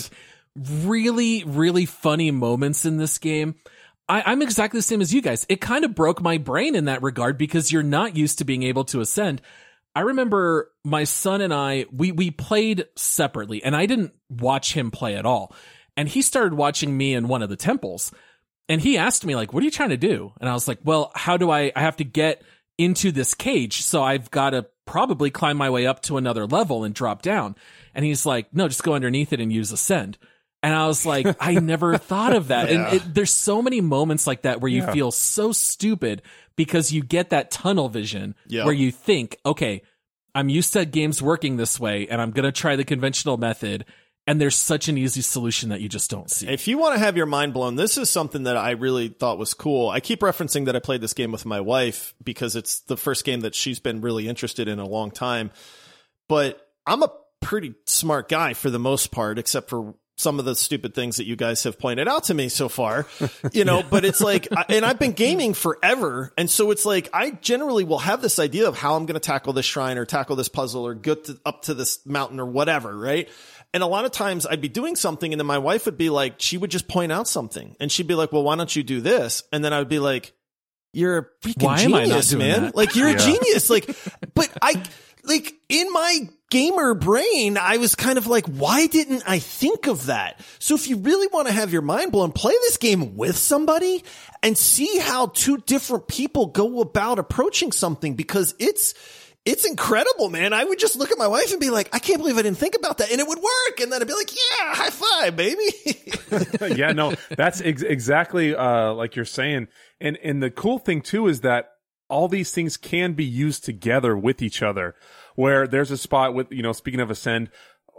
really, really funny moments in this game. I'm exactly the same as you guys. It kind of broke my brain in that regard because you're not used to being able to ascend. I remember my son and I, we played separately and I didn't watch him play at all. And he started watching me in one of the temples and he asked me like, what are you trying to do? And I was like, well, how do I have to get into this cage. So I've got to probably climb my way up to another level and drop down. And he's like, no, just go underneath it and use Ascend. And I was like, I never thought of that. And there's so many moments like that where you feel so stupid because you get that tunnel vision where you think, okay, I'm used to games working this way and I'm going to try the conventional method. And there's such an easy solution that you just don't see. If you want to have your mind blown, this is something that I really thought was cool. I keep referencing that I played this game with my wife because it's the first game that she's been really interested in a long time. But I'm a pretty smart guy for the most part, except for some of the stupid things that you guys have pointed out to me so far, you know, but it's like, and I've been gaming forever. And so it's like, I generally will have this idea of how I'm going to tackle this shrine or tackle this puzzle or get up to this mountain or whatever. Right. And a lot of times I'd be doing something and then my wife would be like, she would just point out something and she'd be like, well, why don't you do this? And then I would be like, you're a freaking genius, man. That? Like you're a genius. Like, but like in my gamer brain, I was kind of like, why didn't I think of that? So if you really want to have your mind blown, play this game with somebody and see how two different people go about approaching something because it's incredible, man. I would just look at my wife and be like, I can't believe I didn't think about that. And it would work. And then I'd be like, yeah, high five, baby. Yeah, no, that's exactly like you're saying. And the cool thing too is that all these things can be used together with each other, where there's a spot with, you know, speaking of Ascend,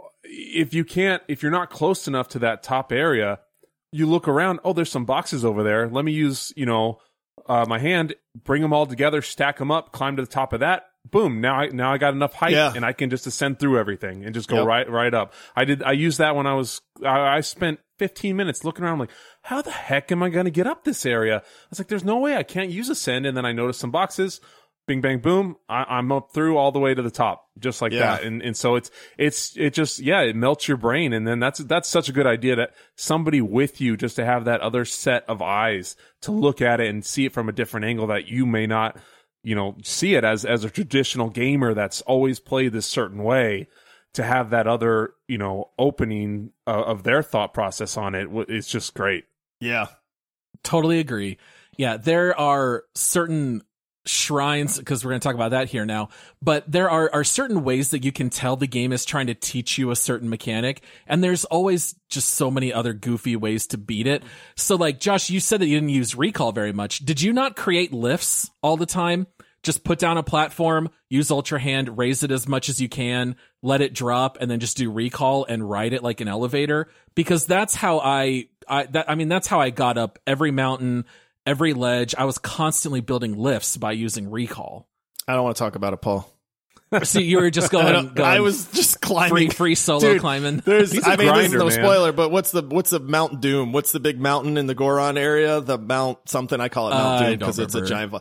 if you're not close enough to that top area, you look around, oh, there's some boxes over there. Let me use, you know, my hand, bring them all together, stack them up, climb to the top of that. Boom. Now I got enough height and I can just ascend through everything and just go right up. I used that when I spent 15 minutes looking around like, how the heck am I going to get up this area? I was like, there's no way I can't use Ascend. And then I noticed some boxes, bing, bang, boom. I'm up through all the way to the top, just like that. And so it just, it melts your brain. And then that's such a good idea that somebody with you just to have that other set of eyes to look at it and see it from a different angle that you may not, you know, see it as a traditional gamer that's always played this certain way, to have that other, you know, opening of their thought process on it. It's just great. Yeah. Totally agree. Yeah. There are certain shrines, because we're going to talk about that here now, but there are certain ways that you can tell the game is trying to teach you a certain mechanic, and there's always just so many other goofy ways to beat it. So like, Josh, you said that you didn't use recall very much. Did you not create lifts all the time? Just put down a platform, use Ultra Hand, raise it as much as you can, let it drop, and then just do recall and ride it like an elevator? Because that's how that's how I got up every mountain, every ledge. I was constantly building lifts by using recall. I don't want to talk about it, Paul. See, you were just going I was just climbing. Free solo climbing. This is no spoiler, but what's the Mount Doom? What's the big mountain in the Goron area? The Mount something. I call it Mount Doom because it's a giant.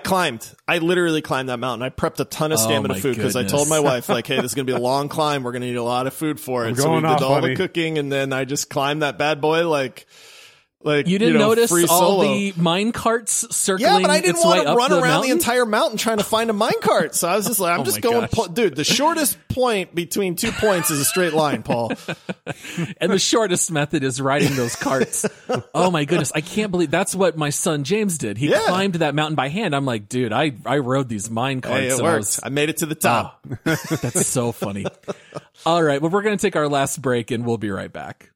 I literally climbed that mountain. I prepped a ton of stamina food because I told my wife, like, hey, this is going to be a long climb. We're going to need a lot of food for it. So we did all the cooking, and then I just climbed that bad boy like Like, you didn't notice free all solo. the mine carts circling? Yeah, but I didn't its way want to up run the around mountain? the entire mountain trying to find a minecart. So I was just like, I'm just going, dude, the shortest point between 2 points is a straight line, Paul. And the shortest method is riding those carts. Oh my goodness. I can't believe that's what my son James did. He climbed that mountain by hand. I'm like, dude, I rode these mine carts. Hey, it worked. I made it to the top. That's so funny. All right. Well, we're going to take our last break and we'll be right back.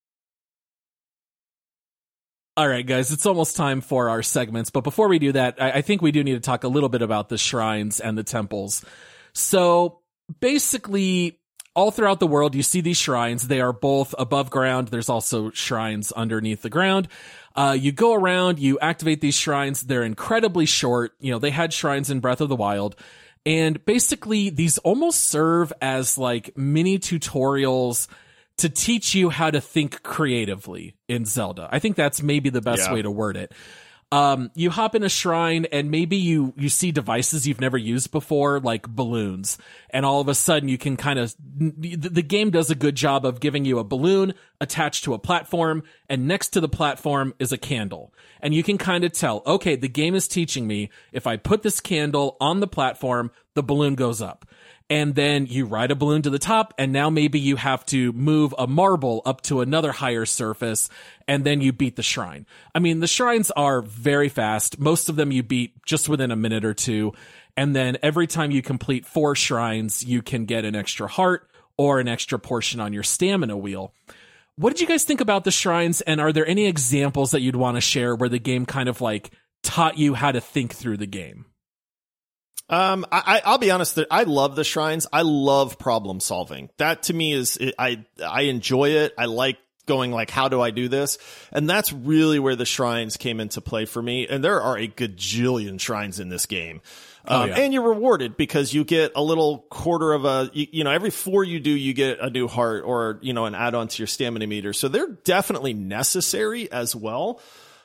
All right, guys, it's almost time for our segments. But before we do that, I think we do need to talk a little bit about the shrines and the temples. So basically, all throughout the world, you see these shrines. They are both above ground. There's also shrines underneath the ground. You go around, you activate these shrines. They're incredibly short. You know, they had shrines in Breath of the Wild. And basically, these almost serve as like mini tutorials to teach you how to think creatively in Zelda. I think that's maybe the best way to word it. You hop in a shrine and maybe you see devices you've never used before, like balloons. And all of a sudden you can the game does a good job of giving you a balloon attached to a platform, and next to the platform is a candle. And you can kind of tell, okay, the game is teaching me if I put this candle on the platform, the balloon goes up. And then you ride a balloon to the top, and now maybe you have to move a marble up to another higher surface, and then you beat the shrine. I mean, the shrines are very fast. Most of them you beat just within a minute or two. And then every time you complete 4 shrines, you can get an extra heart or an extra portion on your stamina wheel. What did you guys think about the shrines? And are there any examples that you'd want to share where the game kind of like taught you how to think through the game? I'll be honest, I love the shrines. I love problem solving. That to me I enjoy it. I like going like, how do I do this? And that's really where the shrines came into play for me. And there are a gajillion shrines in this game. And you're rewarded because you get a little quarter of every 4 you do, you get a new heart or, an add-on to your stamina meter. So they're definitely necessary as well.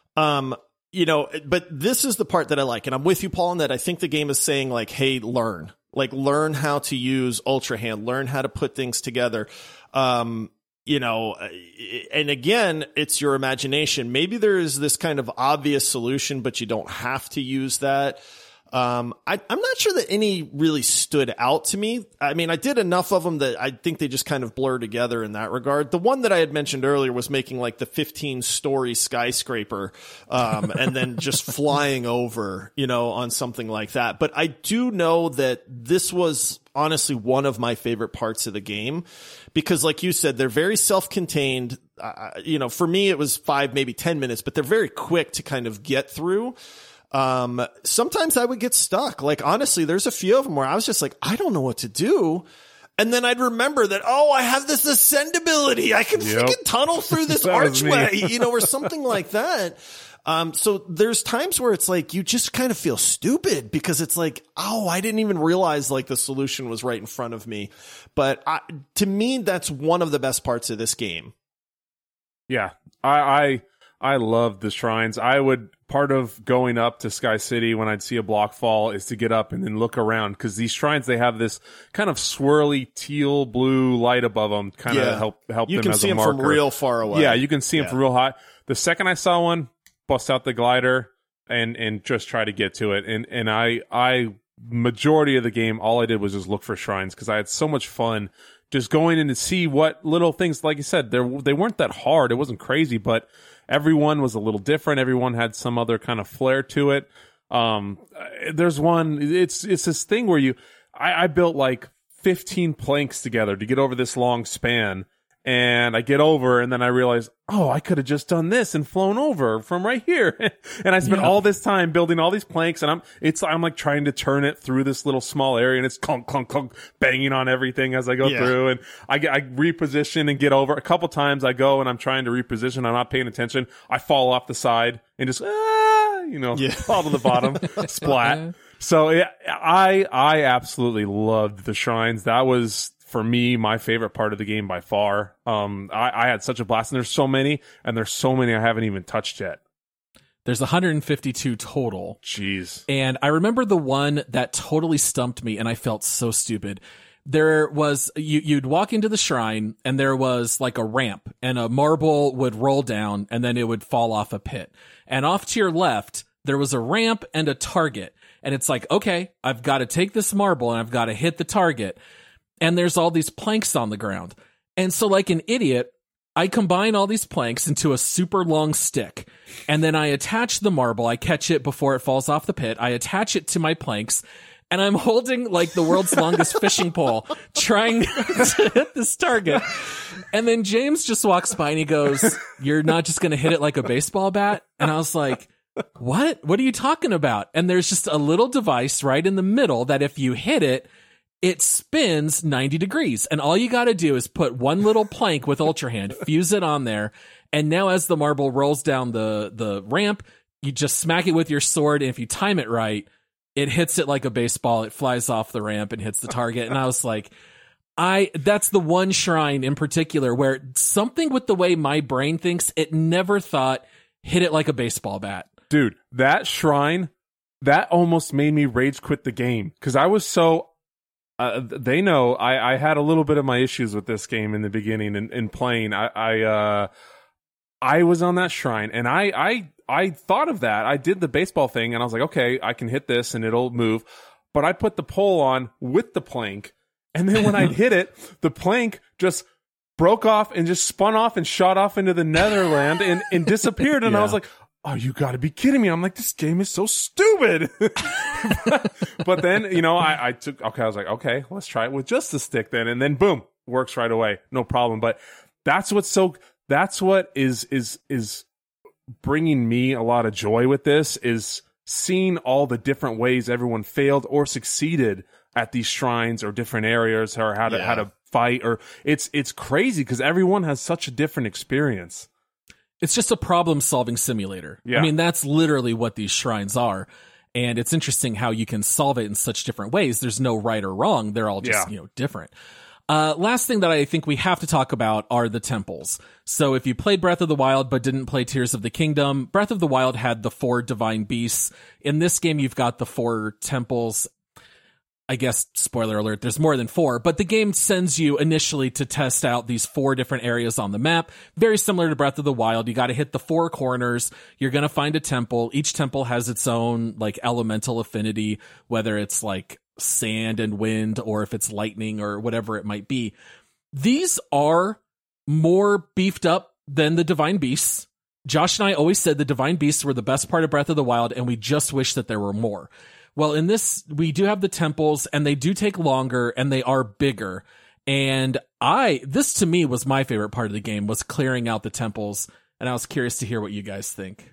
But this is the part that I like. And I'm with you, Paul, in that I think the game is saying like, hey, learn how to use Ultra Hand, learn how to put things together. And again, it's your imagination. Maybe there is this kind of obvious solution, but you don't have to use that. I'm not sure that any really stood out to me. I mean, I did enough of them that I think they just kind of blur together in that regard. The one that I had mentioned earlier was making like the 15-story skyscraper, and then just flying over, on something like that. But I do know that this was honestly one of my favorite parts of the game because like you said, they're very self-contained. For me, it was 5, maybe 10 minutes, but they're very quick to kind of get through. Sometimes I would get stuck. Like, honestly, there's a few of them where I was just like, I don't know what to do. And then I'd remember that, I have this ascend ability. I can freaking tunnel through this archway, or something like that. So there's times where it's like, you just kind of feel stupid because it's like, I didn't even realize like the solution was right in front of me. But to me, that's one of the best parts of this game. Yeah, I love the shrines. Part of going up to Sky City when I'd see a block fall is to get up and then look around because these shrines, they have this kind of swirly teal blue light above them, kind of help you them as a marker. You can see them from real far away. Yeah, you can see them from real high. The second I saw one, bust out the glider and just try to get to it. And I majority of the game, all I did was just look for shrines because I had so much fun just going in to see what little things, like you said, they weren't that hard. It wasn't crazy, but everyone was a little different. Everyone had some other kind of flair to it. There's one, it's this thing where I built like 15 planks together to get over this long span. And I get over and then I realize, I could have just done this and flown over from right here. And I spent all this time building all these planks and I'm like trying to turn it through this little small area and it's clunk, clunk, clunk, banging on everything as I go through. And I reposition and get over. A couple times I go and I'm trying to reposition. I'm not paying attention. I fall off the side and just, fall to the bottom, splat. So I absolutely loved the shrines. That was, for me, my favorite part of the game by far. I had such a blast, and there's so many I haven't even touched yet. There's 152 total. Jeez. And I remember the one that totally stumped me, and I felt so stupid. there was, you'd walk into the shrine and there was like a ramp and a marble would roll down and then it would fall off a pit. And off to your left, there was a ramp and a target. And it's like, okay, I've got to take this marble and I've got to hit the target. And there's all these planks on the ground. And so like an idiot, I combine all these planks into a super long stick. And then I attach the marble. I catch it before it falls off the pit. I attach it to my planks. And I'm holding like the world's longest fishing pole, trying to hit this target. And then James just walks by and he goes, "You're not just going to hit it like a baseball bat?" And I was like, what? What are you talking about? And there's just a little device right in the middle that if you hit it, it spins 90 degrees. And all you got to do is put one little plank with Ultra Hand, fuse it on there. And now as the marble rolls down the ramp, you just smack it with your sword. And if you time it right, it hits it like a baseball. It flies off the ramp and hits the target. And I was like, that's the one shrine in particular where something with the way my brain thinks, it never thought hit it like a baseball bat. Dude, that shrine, that almost made me rage quit the game. Cause I was so, they know I had a little bit of my issues with this game in the beginning and playing. I was on that shrine and I thought of that. I did the baseball thing and I was like, okay, I can hit this and it'll move. But I put the pole on with the plank. And then when I hit it, the plank just broke off and just spun off and shot off into the Netherland and disappeared. And I was like, oh, you gotta be kidding me. I'm like, this game is so stupid. But then, I was like, okay, let's try it with just the stick then. And then boom, works right away. No problem. But that's what is bringing me a lot of joy with this, is seeing all the different ways everyone failed or succeeded at these shrines or different areas, or how to fight, or it's crazy because everyone has such a different experience. It's just a problem solving simulator. Yeah. I mean, that's literally what these shrines are. And it's interesting how you can solve it in such different ways. There's no right or wrong. They're all just, different. Last thing that I think we have to talk about are the temples. So if you played Breath of the Wild but didn't play Tears of the Kingdom, Breath of the Wild had the 4 divine beasts. In this game, you've got the 4 temples. I guess, spoiler alert, there's more than 4, but the game sends you initially to test out these 4 different areas on the map. Very similar to Breath of the Wild. You got to hit the 4 corners. You're going to find a temple. Each temple has its own like elemental affinity, whether it's like sand and wind or if it's lightning or whatever it might be. These are more beefed up than the divine beasts. Josh and I always said the divine beasts were the best part of Breath of the Wild, and we just wish that there were more. Well, in this, we do have the temples, and they do take longer, and they are bigger. And this to me was my favorite part of the game, was clearing out the temples. And I was curious to hear what you guys think.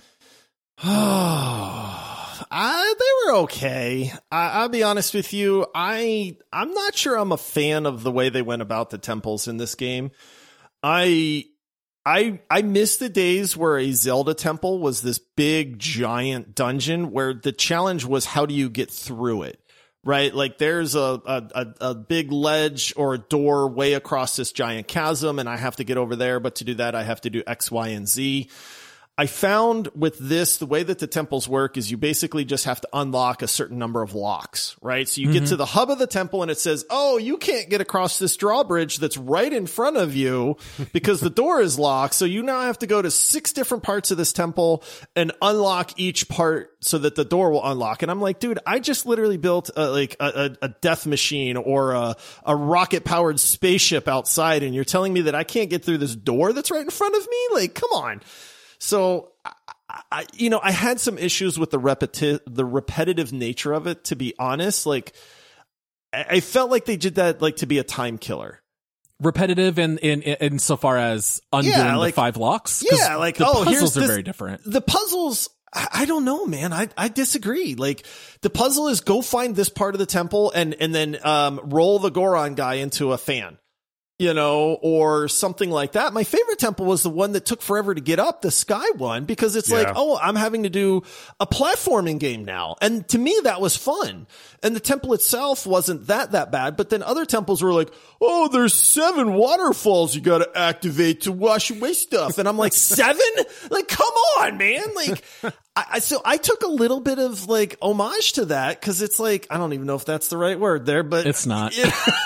They were okay. I'll be honest with you. I'm not sure I'm a fan of the way they went about the temples in this game. I miss the days where a Zelda temple was this big giant dungeon where the challenge was how do you get through it, right? Like there's a big ledge or a door way across this giant chasm and I have to get over there. But to do that, I have to do X, Y, and Z. I found with this, the way that the temples work is you basically just have to unlock a certain number of locks, right? So you get to the hub of the temple and it says, oh, you can't get across this drawbridge that's right in front of you because the door is locked. So you now have to go to 6 different parts of this temple and unlock each part so that the door will unlock. And I'm like, dude, I just literally built a death machine or a rocket powered spaceship outside. And you're telling me that I can't get through this door that's right in front of me? Like, come on. So, I had some issues with the repetitive nature of it, to be honest. Like, I felt like they did that, like, to be a time killer. Repetitive in so far as undoing the 5 locks? Yeah, like, the puzzles are very different. The puzzles, I don't know, man. I disagree. Like, the puzzle is go find this part of the temple and then roll the Goron guy into a fan. or something like that. My favorite temple was the one that took forever to get up, the sky one, because it's like, oh, I'm having to do a platforming game now. And to me, that was fun. And the temple itself wasn't that bad. But then other temples were like, oh, there's 7 waterfalls you got to activate to wash away stuff. And I'm like, 7? Like, come on, man. Like, so I took a little bit of like homage to that, because it's like, I don't even know if that's the right word there, but it's not.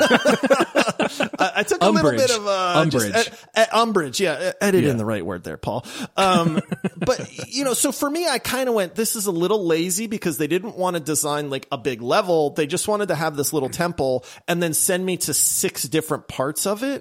I took a little bit of umbrage. Umbrage. Yeah, edit in the right word there, Paul. But so for me, I kind of went, this is a little lazy, because they didn't want to design like a big level. They just wanted to have this little temple and then send me to 6 different parts of it.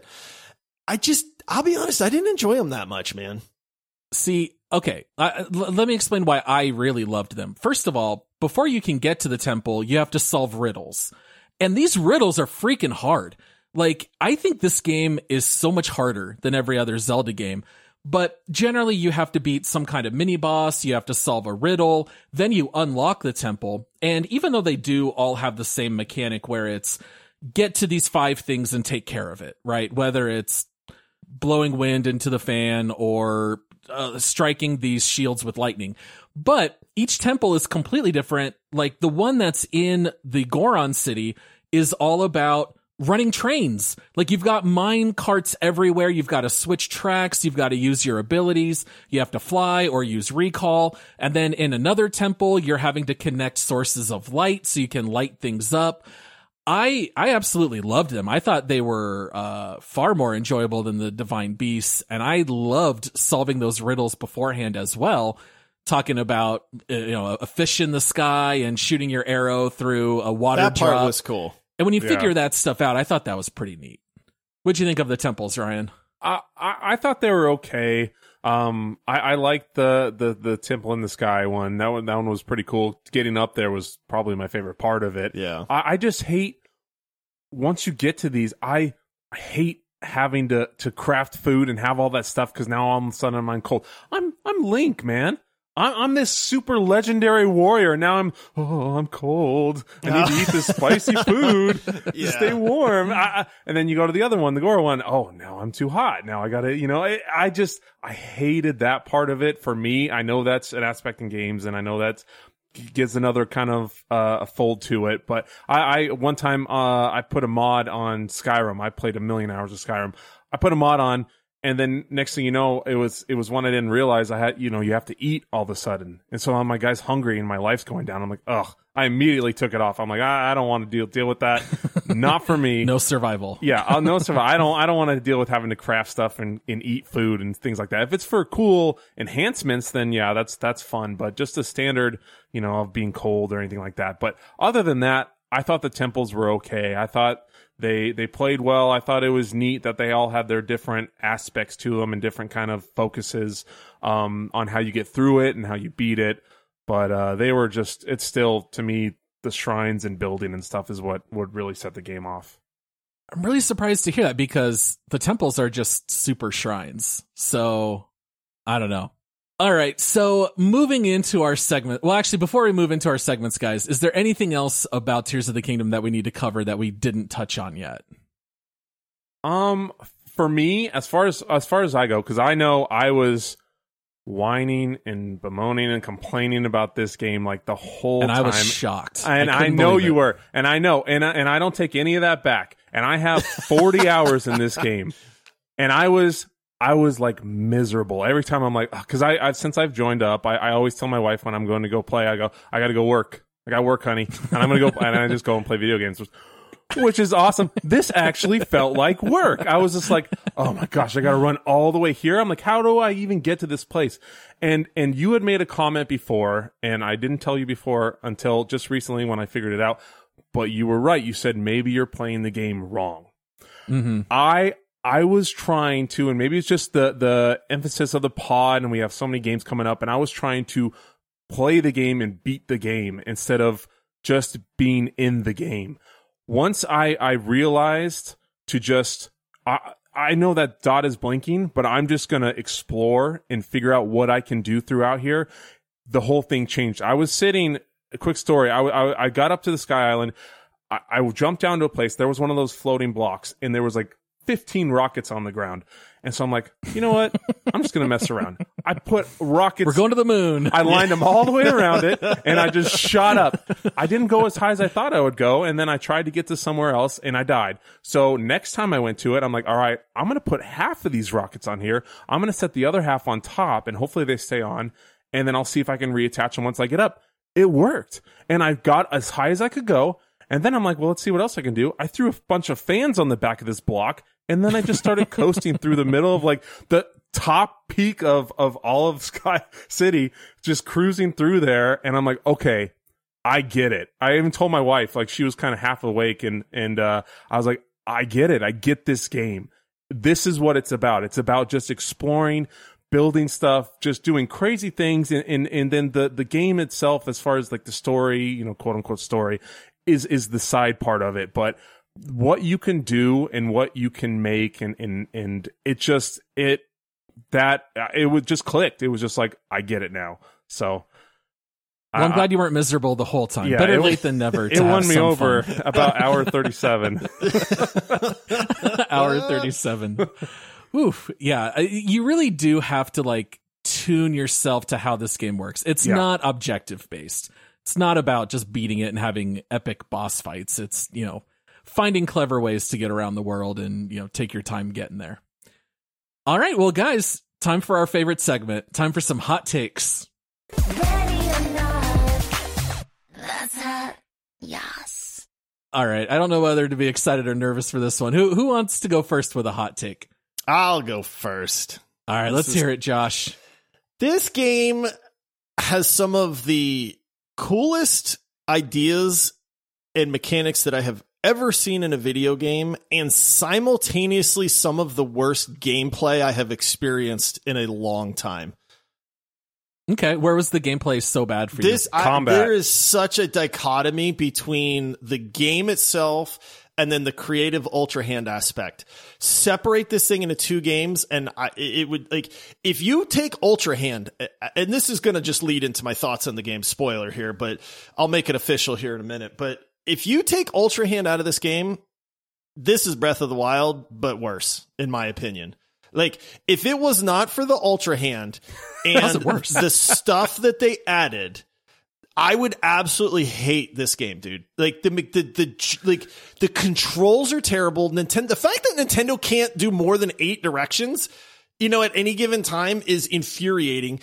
I'll be honest, I didn't enjoy them that much, man. See, okay, let me explain why I really loved them. First of all, before you can get to the temple, you have to solve riddles. And these riddles are freaking hard. Like, I think this game is so much harder than every other Zelda game. But generally, you have to beat some kind of mini-boss, you have to solve a riddle, then you unlock the temple. And even though they do all have the same mechanic where it's get to these 5 things and take care of it, right? Whether it's blowing wind into the fan or striking these shields with lightning. But each temple is completely different. Like, the one that's in the Goron city is all about running trains. Like, you've got mine carts everywhere. You've got to switch tracks. You've got to use your abilities. You have to fly or use recall. And then in another temple, you're having to connect sources of light so you can light things up. I absolutely loved them. I thought they were far more enjoyable than the Divine Beasts, and I loved solving those riddles beforehand as well. Talking about a fish in the sky and shooting your arrow through a water drop. That part was cool. And when you figure that stuff out, I thought that was pretty neat. What'd you think of the temples, Ryan? I thought they were okay. I liked the temple in the sky one. That one was pretty cool. Getting up there was probably my favorite part of it. Yeah. I just hate, once you get to these, I hate having to craft food and have all that stuff, because now all of a sudden I'm cold. I'm Link, man. I'm this super legendary warrior. Now I'm cold. I need to eat this spicy food to stay warm. And then you go to the other one, the Goro one. Oh, now I'm too hot. Now I gotta, I hated that part of it for me. I know that's an aspect in games, and I know that gives another kind of a fold to it. But I one time I put a mod on Skyrim. I played 1 million hours of Skyrim. I put a mod on, and then next thing you know, it was one I didn't realize I had, you have to eat all of a sudden. And so my guy's hungry and my life's going down. I'm like, ugh. I immediately took it off. I'm like, I don't want to deal with that. Not for me. No survival. Yeah, no survival. I don't want to deal with having to craft stuff and eat food and things like that. If it's for cool enhancements, then yeah, that's fun. But just a standard, of being cold or anything like that. But other than that, I thought the temples were okay. I thought they played well. I thought it was neat that they all had their different aspects to them and different kind of focuses on how you get through it and how you beat it. But they were it's still, to me, the shrines and building and stuff is what would really set the game off. I'm really surprised to hear that, because the temples are just super shrines. So, I don't know. All right, so moving into our segment. Well, actually, before we move into our segments, guys, is there anything else about Tears of the Kingdom that we need to cover that we didn't touch on yet? For me, as far as I go, because I know I was whining and bemoaning and complaining about this game like the whole time. And I was shocked. And I know you were. And I know. And I don't take any of that back. And I have 40 hours in this game. And I was like miserable every time. I'm like, because since I've joined up, I always tell my wife when I'm going to go play, I got to go work. I got work, honey. And I'm going to go, and I just go and play video games, which is awesome. This actually felt like work. I was just like, oh my gosh, I got to run all the way here. I'm like, how do I even get to this place? And you had made a comment before, and I didn't tell you before until just recently when I figured it out, but you were right. You said maybe you're playing the game wrong. Mm-hmm. I was trying to, and maybe it's just the emphasis of the pod, and we have so many games coming up, and I was trying to play the game and beat the game instead of just being in the game. Once I realized to just, I know that dot is blinking, but I'm just going to explore and figure out what I can do throughout here. The whole thing changed. I was sitting, a quick story. I got up to the Sky Island. I jumped down to a place. There was one of those floating blocks, and there was like 15 rockets on the ground. And so I'm like, you know what? I'm just going to mess around. I put rockets. We're going to the moon. I lined them all the way around it, and I just shot up. I didn't go as high as I thought I would go, and then I tried to get to somewhere else, and I died. So next time I went to it, I'm like, all right, I'm going to put half of these rockets on here. I'm going to set the other half on top, and hopefully they stay on, and then I'll see if I can reattach them once I get up. It worked. And I got as high as I could go, and then I'm like, well, let's see what else I can do. I threw a bunch of fans on the back of this block, and then I just started coasting through the middle of like the top peak of all of Sky City, just cruising through there. And I'm like, okay, I get it. I even told my wife, like she was kind of half awake and I was like, I get it. I get this game. This is what it's about. It's about just exploring, building stuff, just doing crazy things. And then the game itself, as far as like the story, you know, quote unquote story is the side part of it. But what you can do and what you can make and it just it would just clicked. It was just like, I get it now. So well, I'm glad you weren't miserable the whole time. Yeah, Better late than never. It won me over about hour 37. Hour 37. Oof. Yeah. You really do have to like tune yourself to how this game works. It's not objective based. It's not about just beating it and having epic boss fights. It's, you know, finding clever ways to get around the world and, you know, take your time getting there. All right. Well, guys, time for our favorite segment. Time for some hot takes. Ready or not, that's hot. Yes. All right. I don't know whether to be excited or nervous for this one. Who wants to go first with a hot take? I'll go first. All right. Let's hear it, Josh. This game has some of the coolest ideas and mechanics that I have ever seen in a video game, and simultaneously some of the worst gameplay I have experienced in a long time. Okay, where was the gameplay so bad for you? Combat. There is such a dichotomy between the game itself and then the creative Ultra Hand aspect. Separate this thing into two games, and it would, like, if you take Ultra Hand, and this is going to just lead into my thoughts on the game, spoiler here, but I'll make it official here in a minute. But if you take Ultra Hand out of this game, this is Breath of the Wild, but worse, in my opinion. Like, if it was not for the Ultra Hand and the stuff that they added, I would absolutely hate this game, dude. Like the controls are terrible. Nintendo, the fact that Nintendo can't do more than 8 directions, you know, at any given time is infuriating.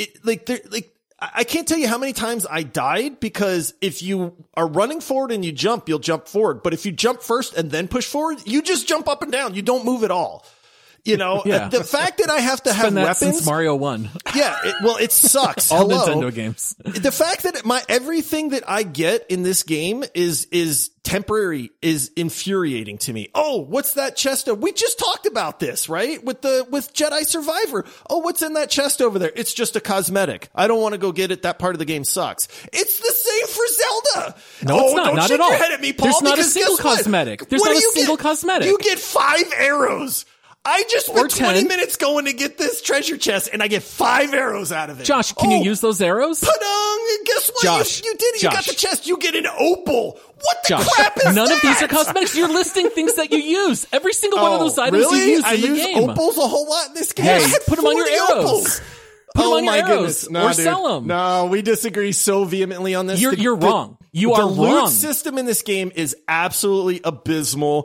I can't tell you how many times I died because if you are running forward and you jump, you'll jump forward. But if you jump first and then push forward, you just jump up and down. You don't move at all. You know, the fact that I have to have weapons since Mario 1. Yeah, it sucks. All Nintendo games. The fact that everything that I get in this game is temporary is infuriating to me. Oh, what's that chest? We just talked about this, right? With Jedi Survivor. Oh, what's in that chest over there? It's just a cosmetic. I don't want to go get it. That part of the game sucks. It's the same for Zelda. No, it's not. Don't not shake at all. Your head at me, Paul, There's not a single cosmetic. There's not a single cosmetic. You get 5 arrows. I just spent 20 minutes going to get this treasure chest, and I get 5 arrows out of it. Josh, can you use those arrows? Pa-dong! Guess what? Josh, you did it. You got the chest. You get an opal. What the crap is none that? Of these are cosmetics. You're listing things that you use. Every single one of those items really? you use in the game. I use opals a whole lot in this game. Hey, put them on your arrows. Opals. Put them on your arrows. Goodness. No, or dude. sell them. No, we disagree so vehemently on this. You're wrong. You are wrong. The loot system in this game is absolutely abysmal.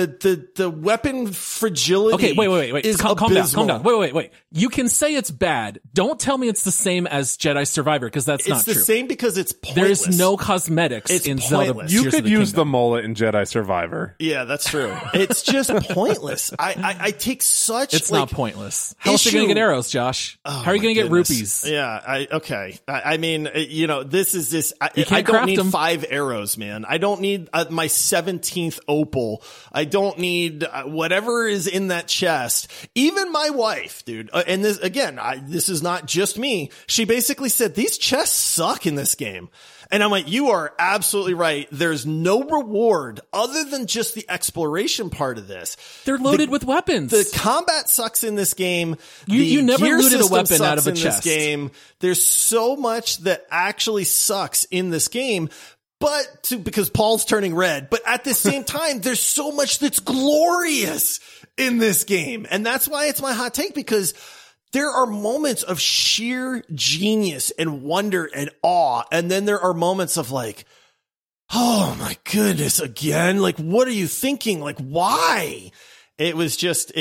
The weapon fragility. Okay, wait. Is calm abysmal. down. Wait. You can say it's bad. Don't tell me it's the same as Jedi Survivor, because that's not true. It's the same because it's pointless. There is no cosmetics in Zelda. You could use the mullet in Jedi Survivor. Yeah, that's true. It's just pointless. I take such. It's not pointless. How else are you going to get arrows, Josh? How are you going to get rupees? Yeah. Okay. I mean, you know, this is this. I don't need them. 5 arrows, man. I don't need my 17th opal. I don't need whatever is in that chest. Even my wife, dude. And this again, this is not just me. She basically said these chests suck in this game. And I'm like, you are absolutely right. There's no reward other than just the exploration part of this. They're loaded with weapons. The combat sucks in this game. You never gear looted a system weapon out sucks of a in chest. This game. There's so much that actually sucks in this game. because Paul's turning red, but at the same time, there's so much that's glorious in this game. And that's why it's my hot take, because there are moments of sheer genius and wonder and awe. And then there are moments of like, oh my goodness, again? Like, what are you thinking? Like, why? It was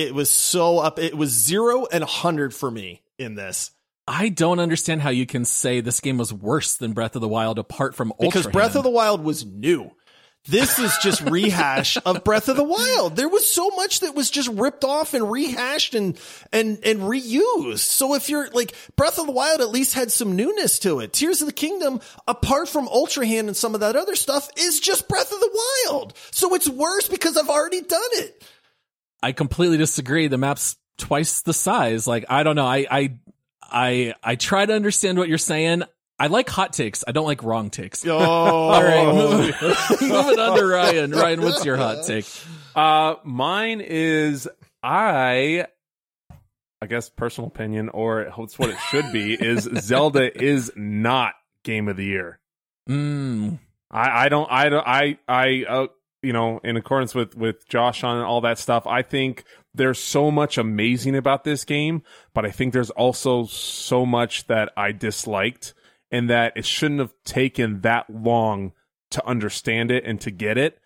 0 and 100 for me in this. I don't understand how you can say this game was worse than Breath of the Wild apart from Ultra Because Breath of the Wild was new. This is just rehash of Breath of the Wild. There was so much that was just ripped off and rehashed and reused. So if you're like, Breath of the Wild at least had some newness to it. Tears of the Kingdom, apart from Ultra Hand and some of that other stuff, is just Breath of the Wild. So it's worse because I've already done it. I completely disagree. The map's twice the size. Like, I don't know. I try to understand what you're saying. I like hot takes. I don't like wrong takes. Oh. All right, moving on to Ryan. Ryan, what's your hot take? Mine is, I guess personal opinion, or it's what it should be, is Zelda is not Game of the Year. You know, in accordance with Josh on all that stuff, I think there's so much amazing about this game, but I think there's also so much that I disliked, and that it shouldn't have taken that long to understand it and to get it.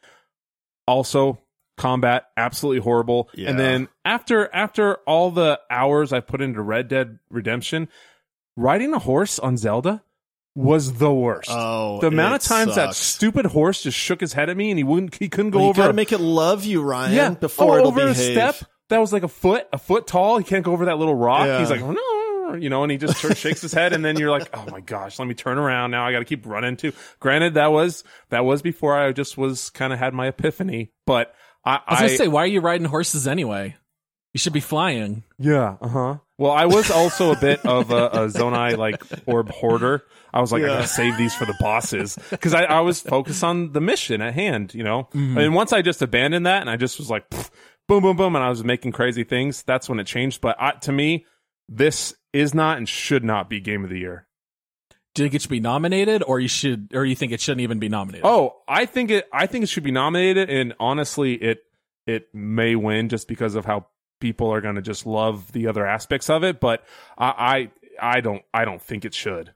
Also, combat, absolutely horrible. Yeah. And then after all the hours I put into Red Dead Redemption, riding a horse on Zelda was the worst. Oh, the amount of times that stupid horse just shook his head at me and he couldn't go over. You gotta make it love you, Ryan, before it'll over behave. A step that was like a foot tall. He can't go over that little rock. Yeah. He's like, oh, no. You know, and he just shakes his head, and then you're like, oh my gosh, let me turn around now. I got to keep running too. Granted, that was before I just was kind of had my epiphany, but I was going to say, why are you riding horses anyway? You should be flying. Yeah. Well, I was also a bit of a Zonai like orb hoarder. I was like, I gotta save these for the bosses, because I was focused on the mission at hand, you know? Mm-hmm. And once I just abandoned that and I just was like, boom, boom, boom, and I was making crazy things, that's when it changed. But to me, this is not and should not be Game of the Year. Do you think it should be nominated, or you think it shouldn't even be nominated? Oh, I think it should be nominated, and honestly, it may win just because of how people are going to just love the other aspects of it. But I don't think it should.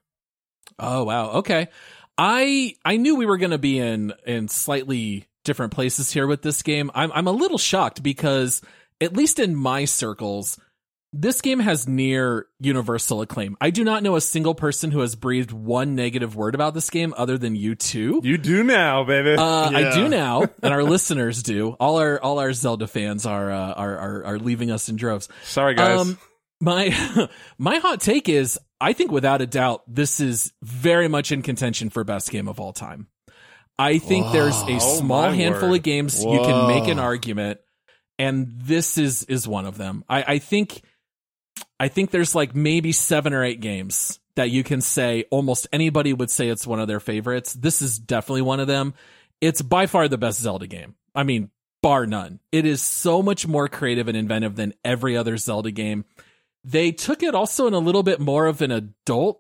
Oh wow, okay. I knew we were going to be in slightly different places here with this game. I'm a little shocked because, at least in my circles, this game has near universal acclaim. I do not know a single person who has breathed one negative word about this game other than you two. You do now, baby. I do now, and our listeners do. All our Zelda fans are leaving us in droves. Sorry, guys. My hot take is, I think without a doubt, this is very much in contention for best game of all time. I think there's a small handful of games you can make an argument, and this is one of them. I think there's like maybe 7 or 8 games that you can say almost anybody would say it's one of their favorites. This is definitely one of them. It's by far the best Zelda game. I mean, bar none. It is so much more creative and inventive than every other Zelda game. They took it also in a little bit more of an adult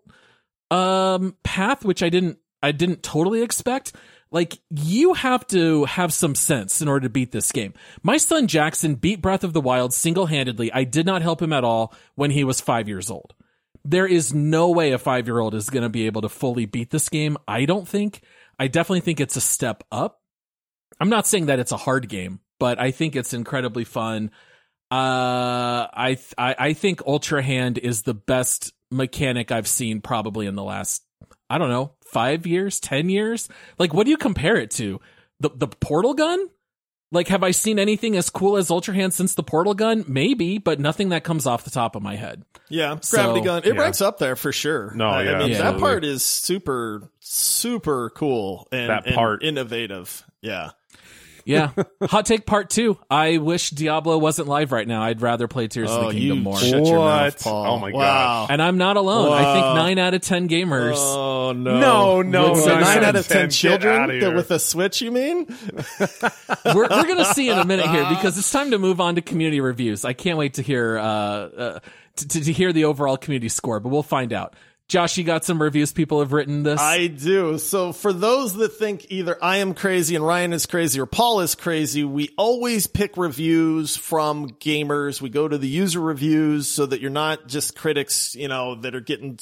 path, which I didn't totally expect. Like, you have to have some sense in order to beat this game. My son Jackson beat Breath of the Wild single-handedly. I did not help him at all when he was 5 years old. There is no way a 5-year-old is going to be able to fully beat this game, I don't think. I definitely think it's a step up. I'm not saying that it's a hard game, but I think it's incredibly fun. I think Ultra Hand is the best mechanic I've seen probably in the last, I don't know, 5 years, 10 years. Like, what do you compare it to? The portal gun? Like, have I seen anything as cool as Ultra Hand since the portal gun? Maybe, but nothing that comes off the top of my head. Yeah, Gravity Gun. It ranks up there for sure. No, I mean, that part is super, super cool and innovative. Yeah. Yeah. Hot take part 2. I wish Diablo wasn't live right now. I'd rather play Tears of the Kingdom more. Shut your mouth, Paul. Oh my god. And I'm not alone. I think 9 out of 10 gamers. Oh no. No. 9 out of 10 children with a Switch, you mean? We're going to see in a minute here, because it's time to move on to community reviews. I can't wait to hear to hear the overall community score, but we'll find out. Josh, you got some reviews people have written this? I do. So for those that think either I am crazy and Ryan is crazy or Paul is crazy, we always pick reviews from gamers. We go to the user reviews so that you're not just critics, that are getting,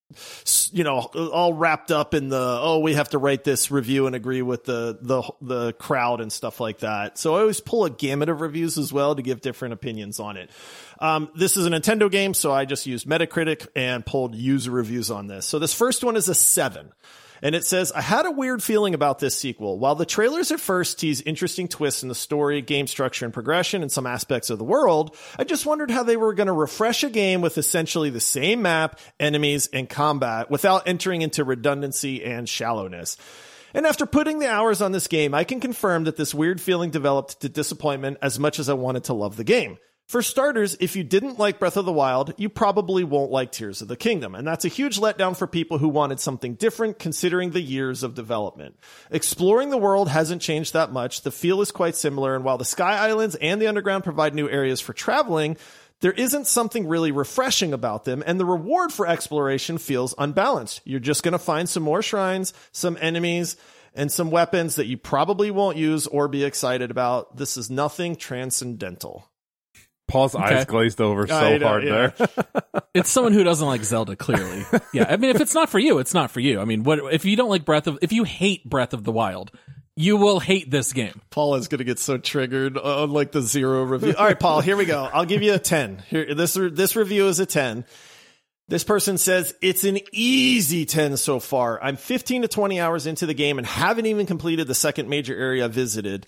all wrapped up in we have to write this review and agree with the crowd and stuff like that. So I always pull a gamut of reviews as well to give different opinions on it. This is a Nintendo game, so I just used Metacritic and pulled user reviews on this. So this first one is a 7. And it says, I had a weird feeling about this sequel. While the trailers at first tease interesting twists in the story, game structure, and progression in some aspects of the world, I just wondered how they were going to refresh a game with essentially the same map, enemies, and combat without entering into redundancy and shallowness. And after putting the hours on this game, I can confirm that this weird feeling developed to disappointment as much as I wanted to love the game. For starters, if you didn't like Breath of the Wild, you probably won't like Tears of the Kingdom, and that's a huge letdown for people who wanted something different considering the years of development. Exploring the world hasn't changed that much, the feel is quite similar, and while the Sky Islands and the Underground provide new areas for traveling, there isn't something really refreshing about them, and the reward for exploration feels unbalanced. You're just going to find some more shrines, some enemies, and some weapons that you probably won't use or be excited about. This is nothing transcendental. Paul's eyes glazed over so hard there. It's someone who doesn't like Zelda, clearly. Yeah, I mean, if it's not for you, it's not for you. I mean, if you don't like if you hate Breath of the Wild, you will hate this game. Paul is going to get so triggered on like the 0 review. All right, Paul, here we go. I'll give you a 10. Here, this review is a 10. This person says, it's an easy 10 so far. I'm 15 to 20 hours into the game and haven't even completed the second major area I visited.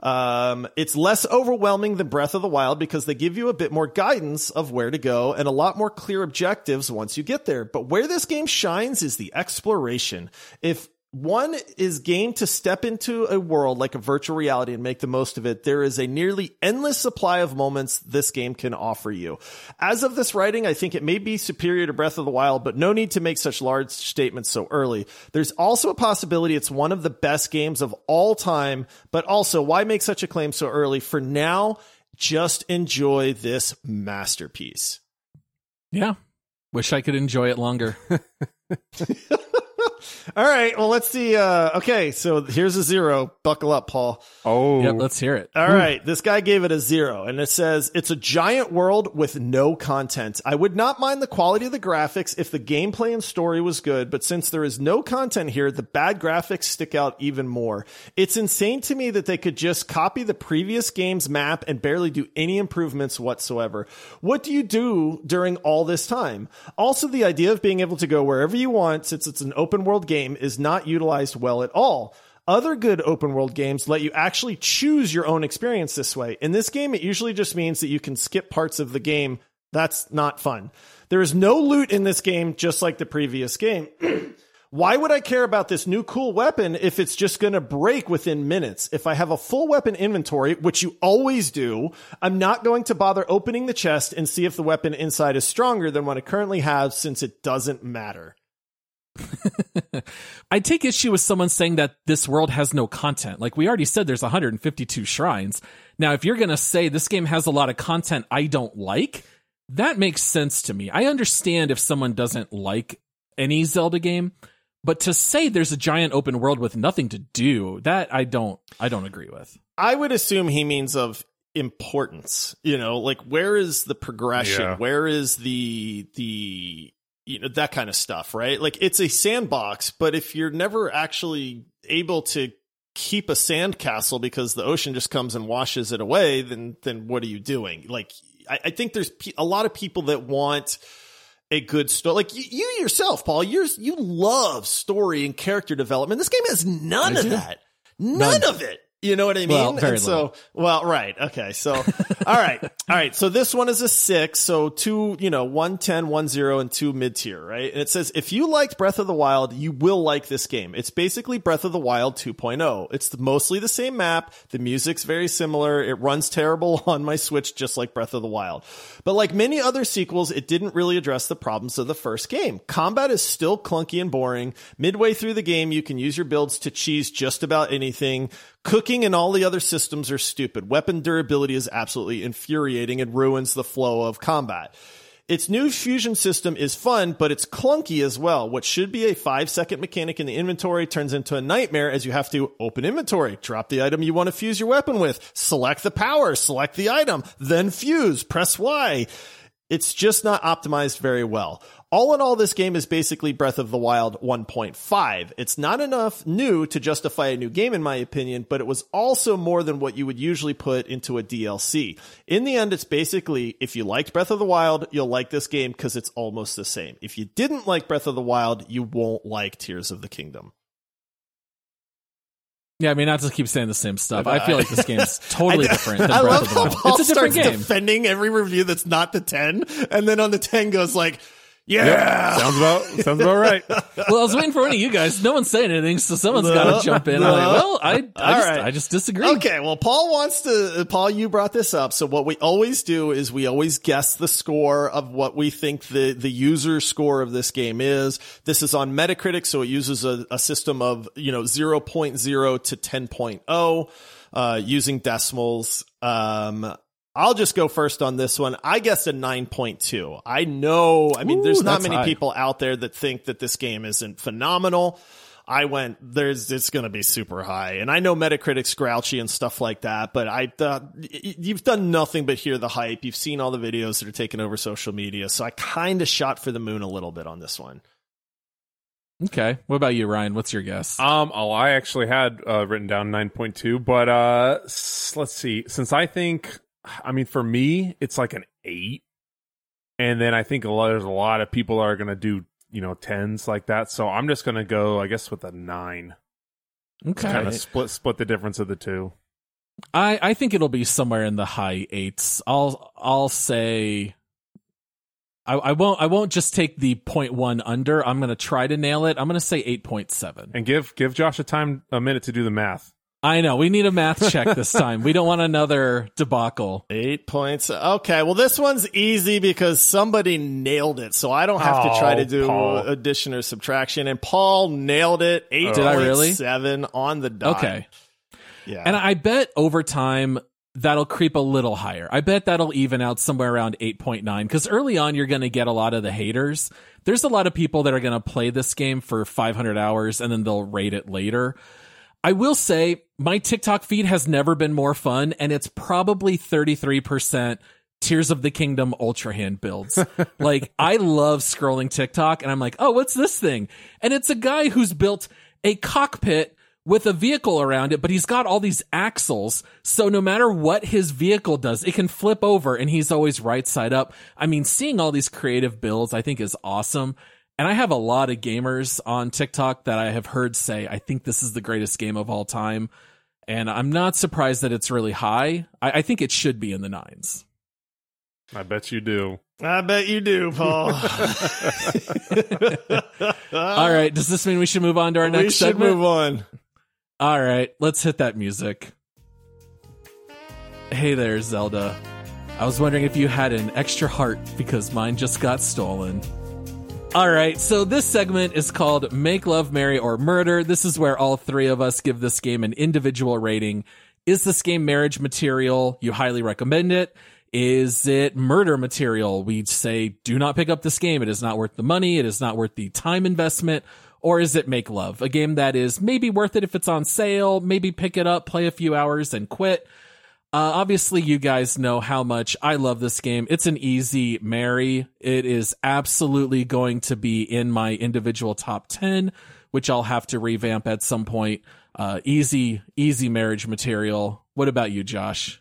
It's less overwhelming than Breath of the Wild because they give you a bit more guidance of where to go and a lot more clear objectives once you get there. But where this game shines is the exploration. If one is game to step into a world like a virtual reality and make the most of it, there is a nearly endless supply of moments this game can offer you. As of this writing, I think it may be superior to Breath of the Wild, but no need to make such large statements so early. There's also a possibility it's one of the best games of all time, but also why make such a claim so early? For now, just enjoy this masterpiece. Yeah. Wish I could enjoy it longer. All right, well, let's see. Okay, so here's a 0. Buckle up, Paul. Oh. Yep, let's hear it. All right, this guy gave it a 0, and it says, it's a giant world with no content. I would not mind the quality of the graphics if the gameplay and story was good, but since there is no content here, the bad graphics stick out even more. It's insane to me that they could just copy the previous game's map and barely do any improvements whatsoever. What do you do during all this time? Also, the idea of being able to go wherever you want, since it's an open world game, is not utilized well at all. Other good open world games let you actually choose your own experience this way. In this game, it usually just means that you can skip parts of the game. That's not fun. There is no loot in this game, just like the previous game. Why would I care about this new cool weapon if it's just going to break within minutes? If I have a full weapon inventory, which you always do, I'm not going to bother opening the chest and see if the weapon inside is stronger than what I currently have, since it doesn't matter. I take issue with someone saying that this world has no content. Like we already said, there's 152 shrines. Now, if you're going to say this game has a lot of content I don't like, that makes sense to me. I understand if someone doesn't like any Zelda game, but to say there's a giant open world with nothing to do, that I don't agree with. I would assume he means of importance, like where is the progression? Yeah. Where is the that kind of stuff, right? Like it's a sandbox, but if you're never actually able to keep a sandcastle because the ocean just comes and washes it away, then what are you doing? Like, I think there's a lot of people that want a good story. Like you yourself, Paul, you love story and character development. This game has none of that. None of it. You know what I mean? Well, very little. Right. Okay. So, all right. So this one is a 6. So 2, 1, 10, 1, 0, and 2 mid-tier, right? And it says, if you liked Breath of the Wild, you will like this game. It's basically Breath of the Wild 2.0. It's mostly the same map. The music's very similar. It runs terrible on my Switch, just like Breath of the Wild. But like many other sequels, it didn't really address the problems of the first game. Combat is still clunky and boring. Midway through the game, you can use your builds to cheese just about anything. Cooking and all the other systems are stupid. Weapon durability is absolutely infuriating and ruins the flow of combat. Its new fusion system is fun, but it's clunky as well. What should be a 5-second mechanic in the inventory turns into a nightmare as you have to open inventory, drop the item you want to fuse your weapon with, select the power, select the item, then fuse, press Y. It's just not optimized very well. All in all, this game is basically Breath of the Wild 1.5. It's not enough new to justify a new game, in my opinion, but it was also more than what you would usually put into a DLC. In the end, it's basically, if you liked Breath of the Wild, you'll like this game because it's almost the same. If you didn't like Breath of the Wild, you won't like Tears of the Kingdom. Yeah, I mean, not to keep saying the same stuff. I feel like this game's totally different than I Breath love of the how Wild. Paul It's a different starts game. defending every review that's not the 10, and then on the 10 goes like, yeah. Sounds about right. Well, I was waiting for one of you guys. No one's saying anything, so someone's got to jump in. I'm like, well, I just disagree. Okay, well, Paul, you brought this up. So what we always do is we always guess the score of what we think the user score of this game is. This is on Metacritic, so it uses a system of, 0.0 to 10.0, using decimals. I'll just go first on this one. I guess a 9.2. There's not many people out there that think that this game isn't phenomenal. It's going to be super high. And I know Metacritic's grouchy and stuff like that, but you've done nothing but hear the hype. You've seen all the videos that are taking over social media. So I kind of shot for the moon a little bit on this one. Okay. What about you, Ryan? What's your guess? I actually had written down 9.2, but let's see. Since for me, it's like an 8. And then I think there's a lot of people are going to do, 10s like that. So I'm just going to go, I guess, with a 9. Okay. Kind of split the difference of the two. I think it'll be somewhere in the high 8s. I'll say I won't just take the 0.1 under. I'm going to try to nail it. I'm going to say 8.7. And give Josh a minute to do the math. I know. We need a math check this time. We don't want another debacle. 8 points. Okay. Well, this one's easy because somebody nailed it. So I don't have to try to do addition or subtraction. And Paul nailed it. 8.7 Did I really? on the dot. Okay. Yeah. And I bet over time that'll creep a little higher. I bet that'll even out somewhere around 8.9 because early on you're going to get a lot of the haters. There's a lot of people that are going to play this game for 500 hours and then they'll rate it later. I will say my TikTok feed has never been more fun, and it's probably 33% Tears of the Kingdom Ultra Hand builds. Like, I love scrolling TikTok, and I'm like, oh, what's this thing? And it's a guy who's built a cockpit with a vehicle around it, but he's got all these axles, so no matter what his vehicle does, it can flip over, and he's always right side up. I mean, seeing all these creative builds, I think is awesome. And I have a lot of gamers on TikTok that I have heard say, I think this is the greatest game of all time. And I'm not surprised that it's really high. I think it should be in the 9s. I bet you do. I bet you do, Paul. All right. Does this mean we should move on to our next segment? We should move on. All right. Let's hit that music. Hey there, Zelda. I was wondering if you had an extra heart because mine just got stolen. All right, so this segment is called Make Love, Marry, or Murder. This is where all three of us give this game an individual rating. Is this game marriage material? You highly recommend it. Is it murder material? We say, do not pick up this game. It is not worth the money. It is not worth the time investment. Or is it Make Love? A game that is maybe worth it if it's on sale, maybe pick it up, play a few hours, and quit. Obviously, you guys know how much I love this game. It's an easy marry. It is absolutely going to be in my individual top 10, which I'll have to revamp at some point. Easy marriage material. What about you, Josh?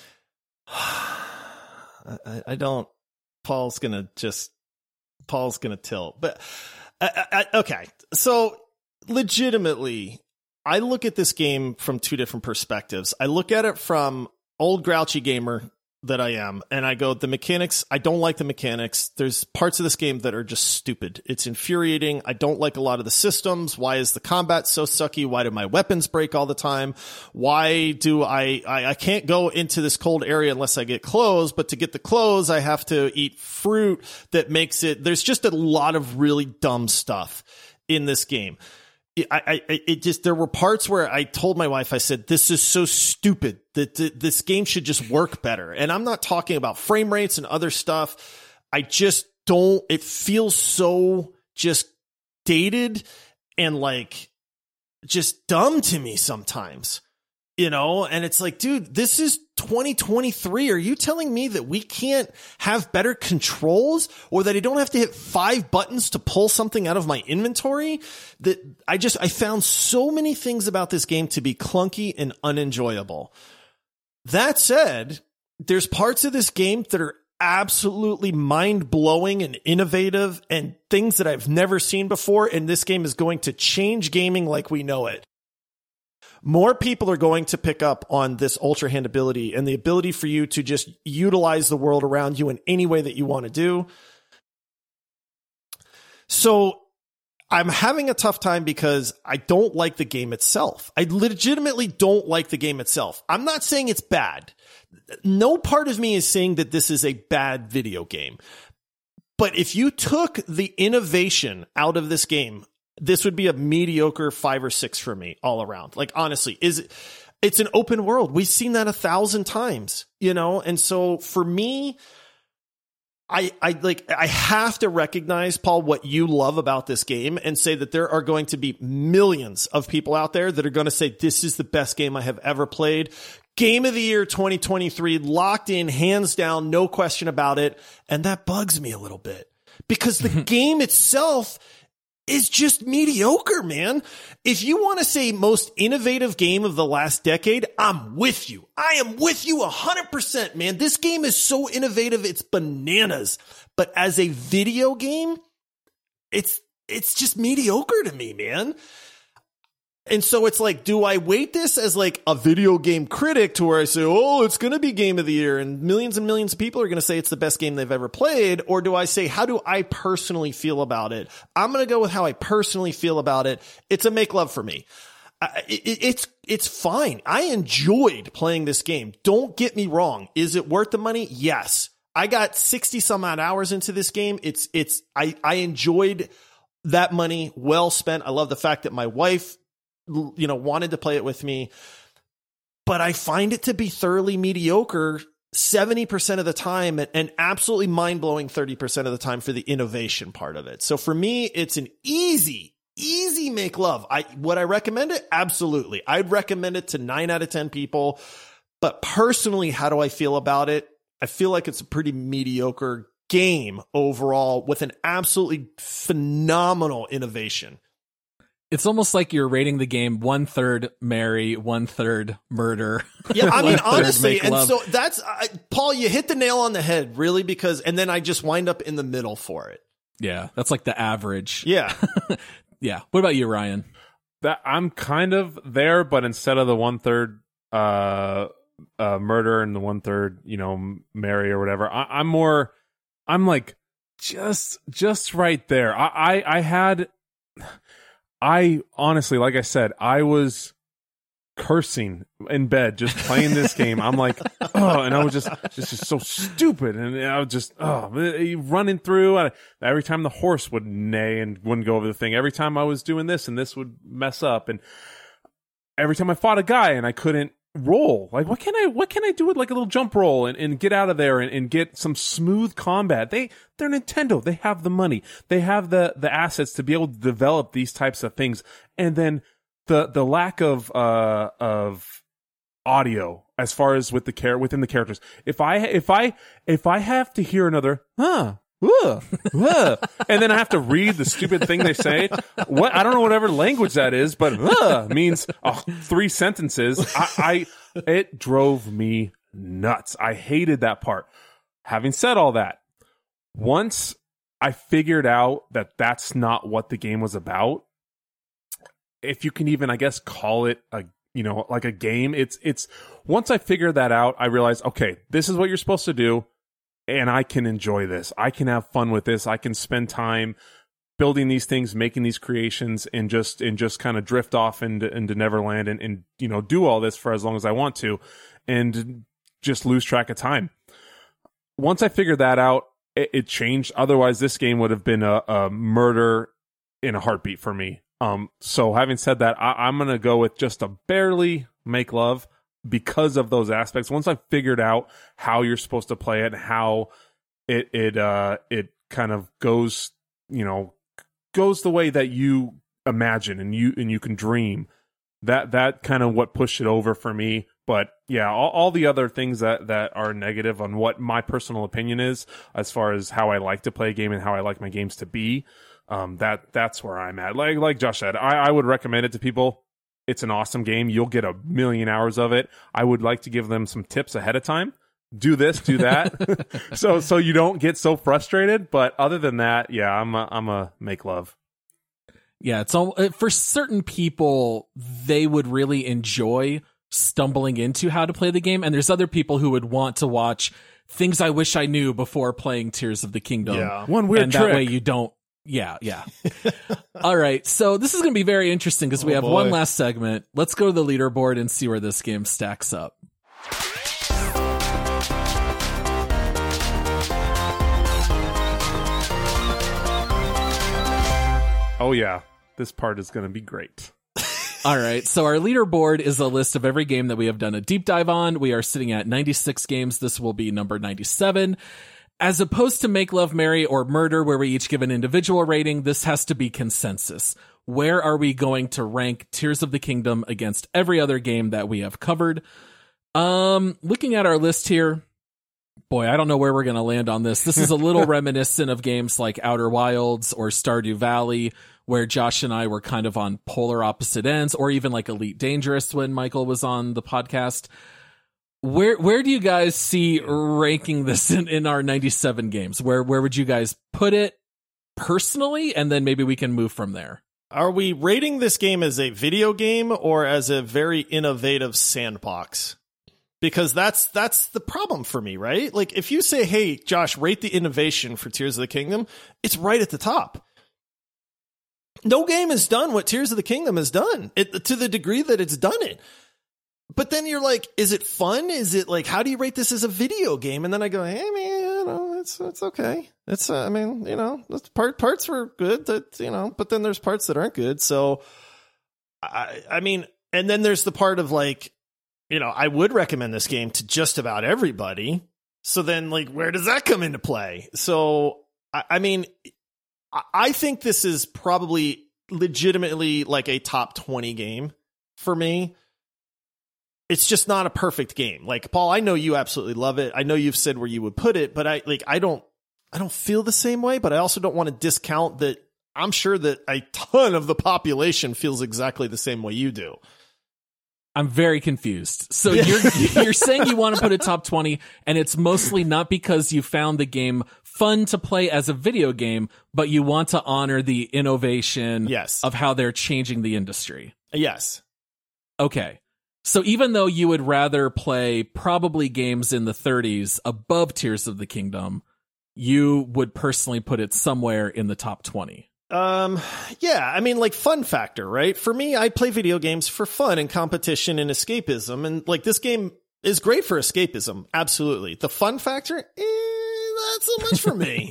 I don't. Paul's gonna tilt. But okay, so legitimately, I look at this game from two different perspectives. I look at it from old grouchy gamer that I am, and I go, the mechanics, I don't like the mechanics. There's parts of this game that are just stupid. It's infuriating. I don't like a lot of the systems. Why is the combat so sucky? Why do my weapons break all the time? Why do I can't go into this cold area unless I get clothes, but to get the clothes, I have to eat fruit that makes it, there's just a lot of really dumb stuff in this game. There were parts where I told my wife, I said, this is so stupid that this game should just work better. And I'm not talking about frame rates and other stuff. I just don't, it feels so just dated and like just dumb to me sometimes, you know? And it's like, dude, this is 2023. Are you telling me that we can't have better controls, or that I don't have to hit 5 buttons to pull something out of my inventory? That I found so many things about this game to be clunky and unenjoyable. That said, there's parts of this game that are absolutely mind-blowing and innovative and things that I've never seen before, and this game is going to change gaming like we know it. More people are going to pick up on this Ultra Hand ability and the ability for you to just utilize the world around you in any way that you want to do. So I'm having a tough time because I don't like the game itself. I legitimately don't like the game itself. I'm not saying it's bad. No part of me is saying that this is a bad video game. But if you took the innovation out of this game, this would be a mediocre 5 or 6 for me all around. Like, honestly, it's an open world. We've seen that 1,000 times, you know? And so for me, I have to recognize, Paul, what you love about this game and say that there are going to be millions of people out there that are going to say, this is the best game I have ever played. Game of the year 2023, locked in, hands down, no question about it. And that bugs me a little bit because the game itself is just mediocre, man. If you want to say most innovative game of the last decade, I'm with you. I am with you 100%, man. This game is so innovative, it's bananas. But as a video game, it's just mediocre to me, man. And so it's like, do I weight this as like a video game critic to where I say, oh, it's going to be game of the year and millions of people are going to say it's the best game they've ever played? Or do I say, how do I personally feel about it? I'm going to go with how I personally feel about it. It's a make love for me. It's fine. I enjoyed playing this game. Don't get me wrong. Is it worth the money? Yes. I got 60 some odd hours into this game. I enjoyed that money well spent. I love the fact that my wife, you know, wanted to play it with me, but I find it to be thoroughly mediocre 70% of the time and absolutely mind-blowing 30% of the time for the innovation part of it. So for me, it's an easy make love. Would I recommend it? Absolutely. I'd recommend it to 9 out of 10 people, but personally, how do I feel about it? I feel like it's a pretty mediocre game overall with an absolutely phenomenal innovation. It's almost like you're rating the game 1/3 marry, 1/3 murder. Yeah, I mean, honestly, and so that's, Paul, you hit the nail on the head, really, and then I just wind up in the middle for it. Yeah, that's like the average. Yeah. Yeah. What about you, Ryan? That I'm kind of there, but instead of the 1/3 murder and the 1/3, you know, marry or whatever, I'm like just right there. I honestly, like I said, I was cursing in bed just playing this game. I'm like, oh, and I was just so stupid, and I was just running through. Every time the horse would neigh and wouldn't go over the thing, every time I was doing this and this would mess up, and every time I fought a guy and I couldn't roll, like what can I do with like a little jump roll and get out of there and get some smooth combat? They're Nintendo. They have the money. They have the assets to be able to develop these types of things. And then the lack of audio as far as within the characters. If I have to hear another and then I have to read the stupid thing they say. What, I don't know whatever language that is, but means 3 sentences. It drove me nuts. I hated that part. Having said all that, once I figured out that that's not what the game was about, if you can even, I guess, call it like a game, it's once I figured that out, I realized, okay, this is what you're supposed to do. And I can enjoy this. I can have fun with this. I can spend time building these things, making these creations, and just kind of drift off into Neverland and you know, do all this for as long as I want to, and just lose track of time. Once I figured that out, it changed. Otherwise, this game would have been a murder in a heartbeat for me. So having said that, I'm gonna go with just a barely make love, because of those aspects. Once I figured out how you're supposed to play it, how it kind of goes the way that you imagine and you can dream. That kind of what pushed it over for me. But yeah, all the other things that are negative on what my personal opinion is as far as how I like to play a game and how I like my games to be, that's where I'm at. Like Josh said, I would recommend it to people. It's an awesome game. You'll get a million hours of it. I would like to give them some tips ahead of time. Do this, do that, so you don't get so frustrated. But other than that, yeah, I'm a make love. Yeah, it's all for certain people. They would really enjoy stumbling into how to play the game, and there's other people who would want to watch things I wish I knew before playing Tears of the Kingdom. Yeah. One weird and trick. That way you don't. Yeah. All right, so this is going to be very interesting because we have one last segment. Let's go to the leaderboard and see where this game stacks up. Oh yeah, this part is going to be great. All right, so our leaderboard is a list of every game that we have done a deep dive on. We are sitting at 96 games. This will be number 97. As opposed to Make Love, Marry, or Murder, where we each give an individual rating, this has to be consensus. Where are we going to rank Tears of the Kingdom against every other game that we have covered? Looking at our list here, boy, I don't know where we're going to land on this. This is a little reminiscent of games like Outer Wilds or Stardew Valley, where Josh and I were kind of on polar opposite ends, or even like Elite Dangerous when Michael was on the podcast. Where do you guys see ranking this in our 97 games? Where would you guys put it personally? And then maybe we can move from there. Are we rating this game as a video game or as a very innovative sandbox? Because that's the problem for me, right? Like if you say, hey, Josh, rate the innovation for Tears of the Kingdom, it's right at the top. No game has done what Tears of the Kingdom has done to the degree that it's done it. But then you're like, is it fun? Is it like, how do you rate this as a video game? And then I go, hey man, it's okay. It's, parts were good but then there's parts that aren't good. So I mean, and then there's the part of like, I would recommend this game to just about everybody. So then like, where does that come into play? So, I mean, I think this is probably legitimately like a top 20 game for me. It's just not a perfect game. Like, Paul, I know you absolutely love it. I know you've said where you would put it, but I don't feel the same way, but I also don't want to discount that. I'm sure that a ton of the population feels exactly the same way you do. I'm very confused. So you're saying you want to put a top 20, and it's mostly not because you found the game fun to play as a video game, but you want to honor the innovation of how they're changing the industry. Yes. Okay. So even though you would rather play probably games in the 30s above Tears of the Kingdom, you would personally put it somewhere in the top 20. Yeah, I mean, like fun factor, right? For me, I play video games for fun and competition and escapism. And like this game is great for escapism. Absolutely. The fun factor, not so much for me,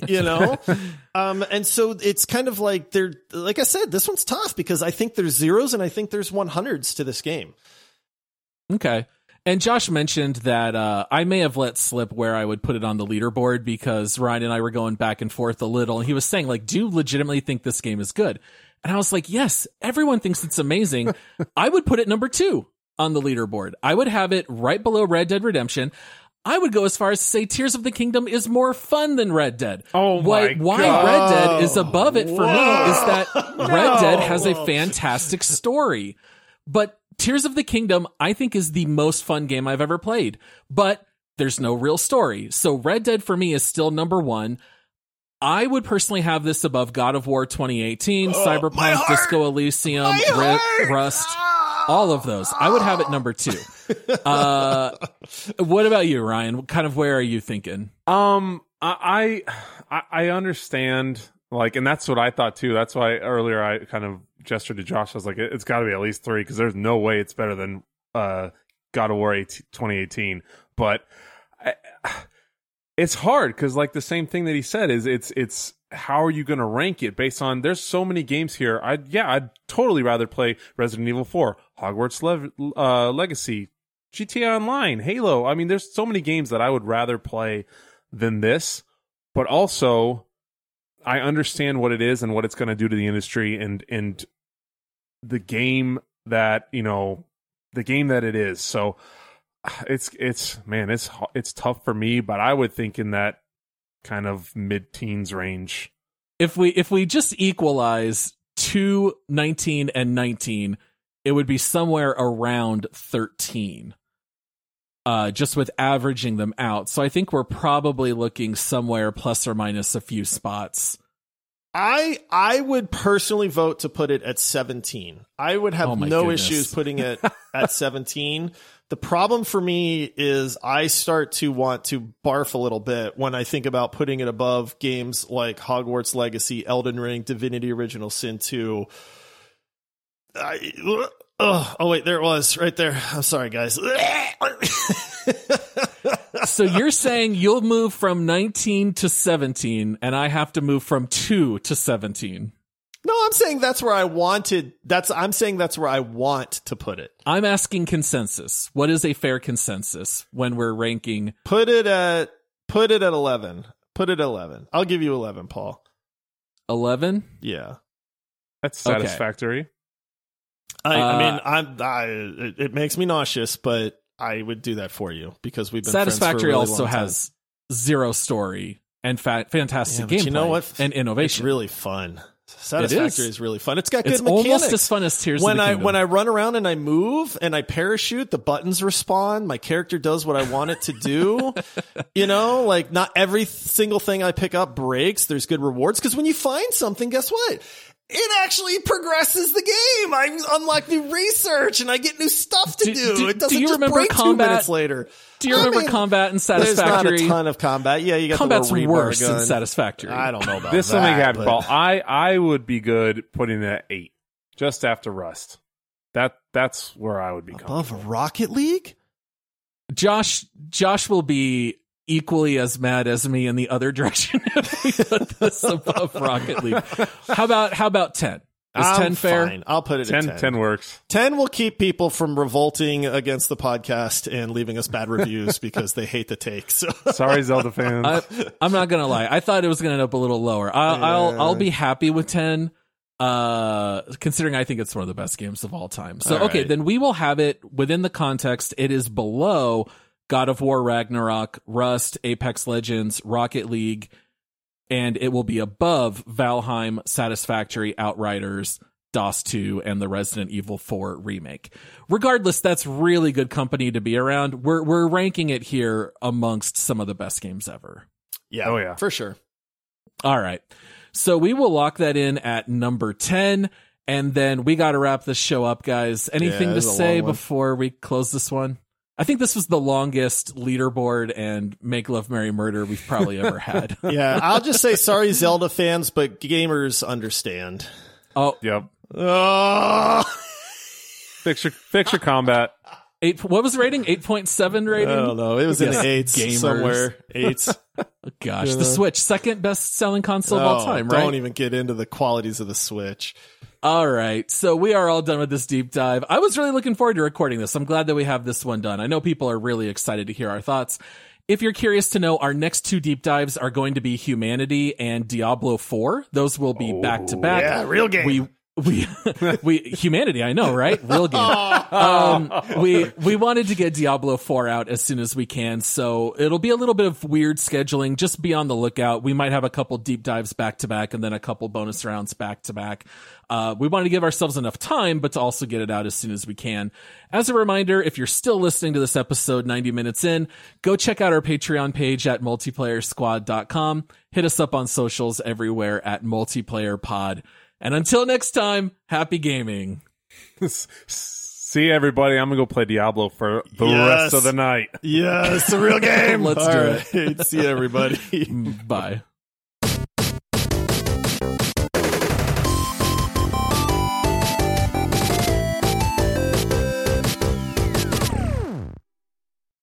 and so it's kind of like like I said, this one's tough because I think there's zeros and I think there's 100s to this game. Okay. And Josh mentioned that I may have let slip where I would put it on the leaderboard because Ryan and I were going back and forth a little. And he was saying, like, do you legitimately think this game is good? And I was like, yes, everyone thinks it's amazing. I would put it number 2 on the leaderboard. I would have it right below Red Dead Redemption. I would go as far as to say Tears of the Kingdom is more fun than Red Dead. Oh my God. Why Red Dead is above it for me is that Red Dead has a fantastic story. But Tears of the Kingdom, I think, is the most fun game I've ever played, but there's no real story. So Red Dead for me is still number 1. I would personally have this above God of War 2018, Cyberpunk, Disco Elysium, Rust, all of those. I would have it number 2. What about you, Ryan? Kind of where are you thinking? I understand, like, and that's what I thought too. That's why earlier I kind of gestured to Josh. I was like, it's got to be at least 3 because there's no way it's better than God of War 2018. But it's hard because, like, the same thing that he said is it's how are you going to rank it based on there's so many games here. I'd totally rather play Resident Evil 4, Hogwarts Legacy, GTA Online, Halo. I mean, there's so many games that I would rather play than this. but also I understand what it is and what it's going to do to the industry and the game that, the game that it is. So it's tough for me, but I would think in that kind of mid-teens range. If we just equalize 2, 19, and 19, it would be somewhere around 13. Just with averaging them out. So I think we're probably looking somewhere plus or minus a few spots. I would personally vote to put it at 17. I would have no issues putting it at 17. The problem for me is I start to want to barf a little bit when I think about putting it above games like Hogwarts Legacy, Elden Ring, Divinity Original Sin 2. Oh, wait, there it was right there. I'm sorry, guys. So you're saying you'll move from 19 to 17, and I have to move from 2 to 17. No, I'm saying that's where I wanted. I'm saying that's where I want to put it. I'm asking consensus. What is a fair consensus when we're ranking? Put it at 11. Put it at 11. I'll give you 11, Paul. 11? Yeah. That's satisfactory. Okay. It makes me nauseous, but I would do that for you because we've been Satisfactory friends for a really also long time. has zero story and fantastic gameplay. You know what? And innovation. It's really fun. Satisfactory is really fun. It's got good it's mechanics. Almost as fun as Tears of the Kingdom. When I run around and I move and I parachute, the buttons respond. My character does what I want it to do. Like not every single thing I pick up breaks. There's good rewards because when you find something, guess what? It actually progresses the game. I unlock new research and I get new stuff to do. It doesn't just break combat, 2 minutes later. Do you remember combat and Satisfactory? There's not a ton of combat. Yeah, you got combat's the little worse gun. than Satisfactory. I don't know about this. That. Let me have Paul. I would be good putting it at 8, just after Rust. That's where I would be above Rocket League. Josh will be equally as mad as me in the other direction if we put this above Rocket League. How about 10? Is 10 fair? Fine. I'll put it at 10. 10 works. 10 will keep people from revolting against the podcast and leaving us bad reviews because they hate the take. So. Sorry, Zelda fans. I'm not gonna lie. I thought it was gonna end up a little lower. I'll be happy with 10. Considering I think it's one of the best games of all time. So okay, then we will have it within the context. It is below God of War Ragnarok, Rust, Apex Legends, Rocket League, and it will be above Valheim, Satisfactory, Outriders, DOS 2, and the Resident Evil 4 remake. Regardless, that's really good company to be around. We're ranking it here amongst some of the best games ever. Yeah, oh yeah, for sure. All right. So we will lock that in at number 10, and then we got to wrap this show up, guys. Anything to say before we close this one? I think this was the longest leaderboard and Make Love, Marry, Murder we've probably ever had. Yeah, I'll just say sorry, Zelda fans, but gamers understand. Oh, yep. Oh. Fix your combat. What was the rating? 8.7 rating? I don't know. It was in the 8s somewhere. 8s. Oh, gosh, the Switch, second best-selling console of all time, right? Don't even get into the qualities of the Switch. All right, so we are all done with this deep dive. I was really looking forward to recording this. I'm glad that we have this one done. I know people are really excited to hear our thoughts. If you're curious to know, our next 2 deep dives are going to be Humanity and Diablo 4. Those will be back to back. Yeah, real game. We Humanity, I know, right? Real game. We wanted to get Diablo 4 out as soon as we can, so it'll be a little bit of weird scheduling. Just be on the lookout. We might have a couple deep dives back to back and then a couple bonus rounds back to back. We wanted to give ourselves enough time, but to also get it out as soon as we can. As a reminder, if you're still listening to this episode 90 minutes in, go check out our Patreon page at multiplayersquad.com. Hit us up on socials everywhere at multiplayerpod. And until next time, happy gaming. See everybody. I'm going to go play Diablo for the rest of the night. Yes, it's a real game. Let's do it. See everybody. Bye.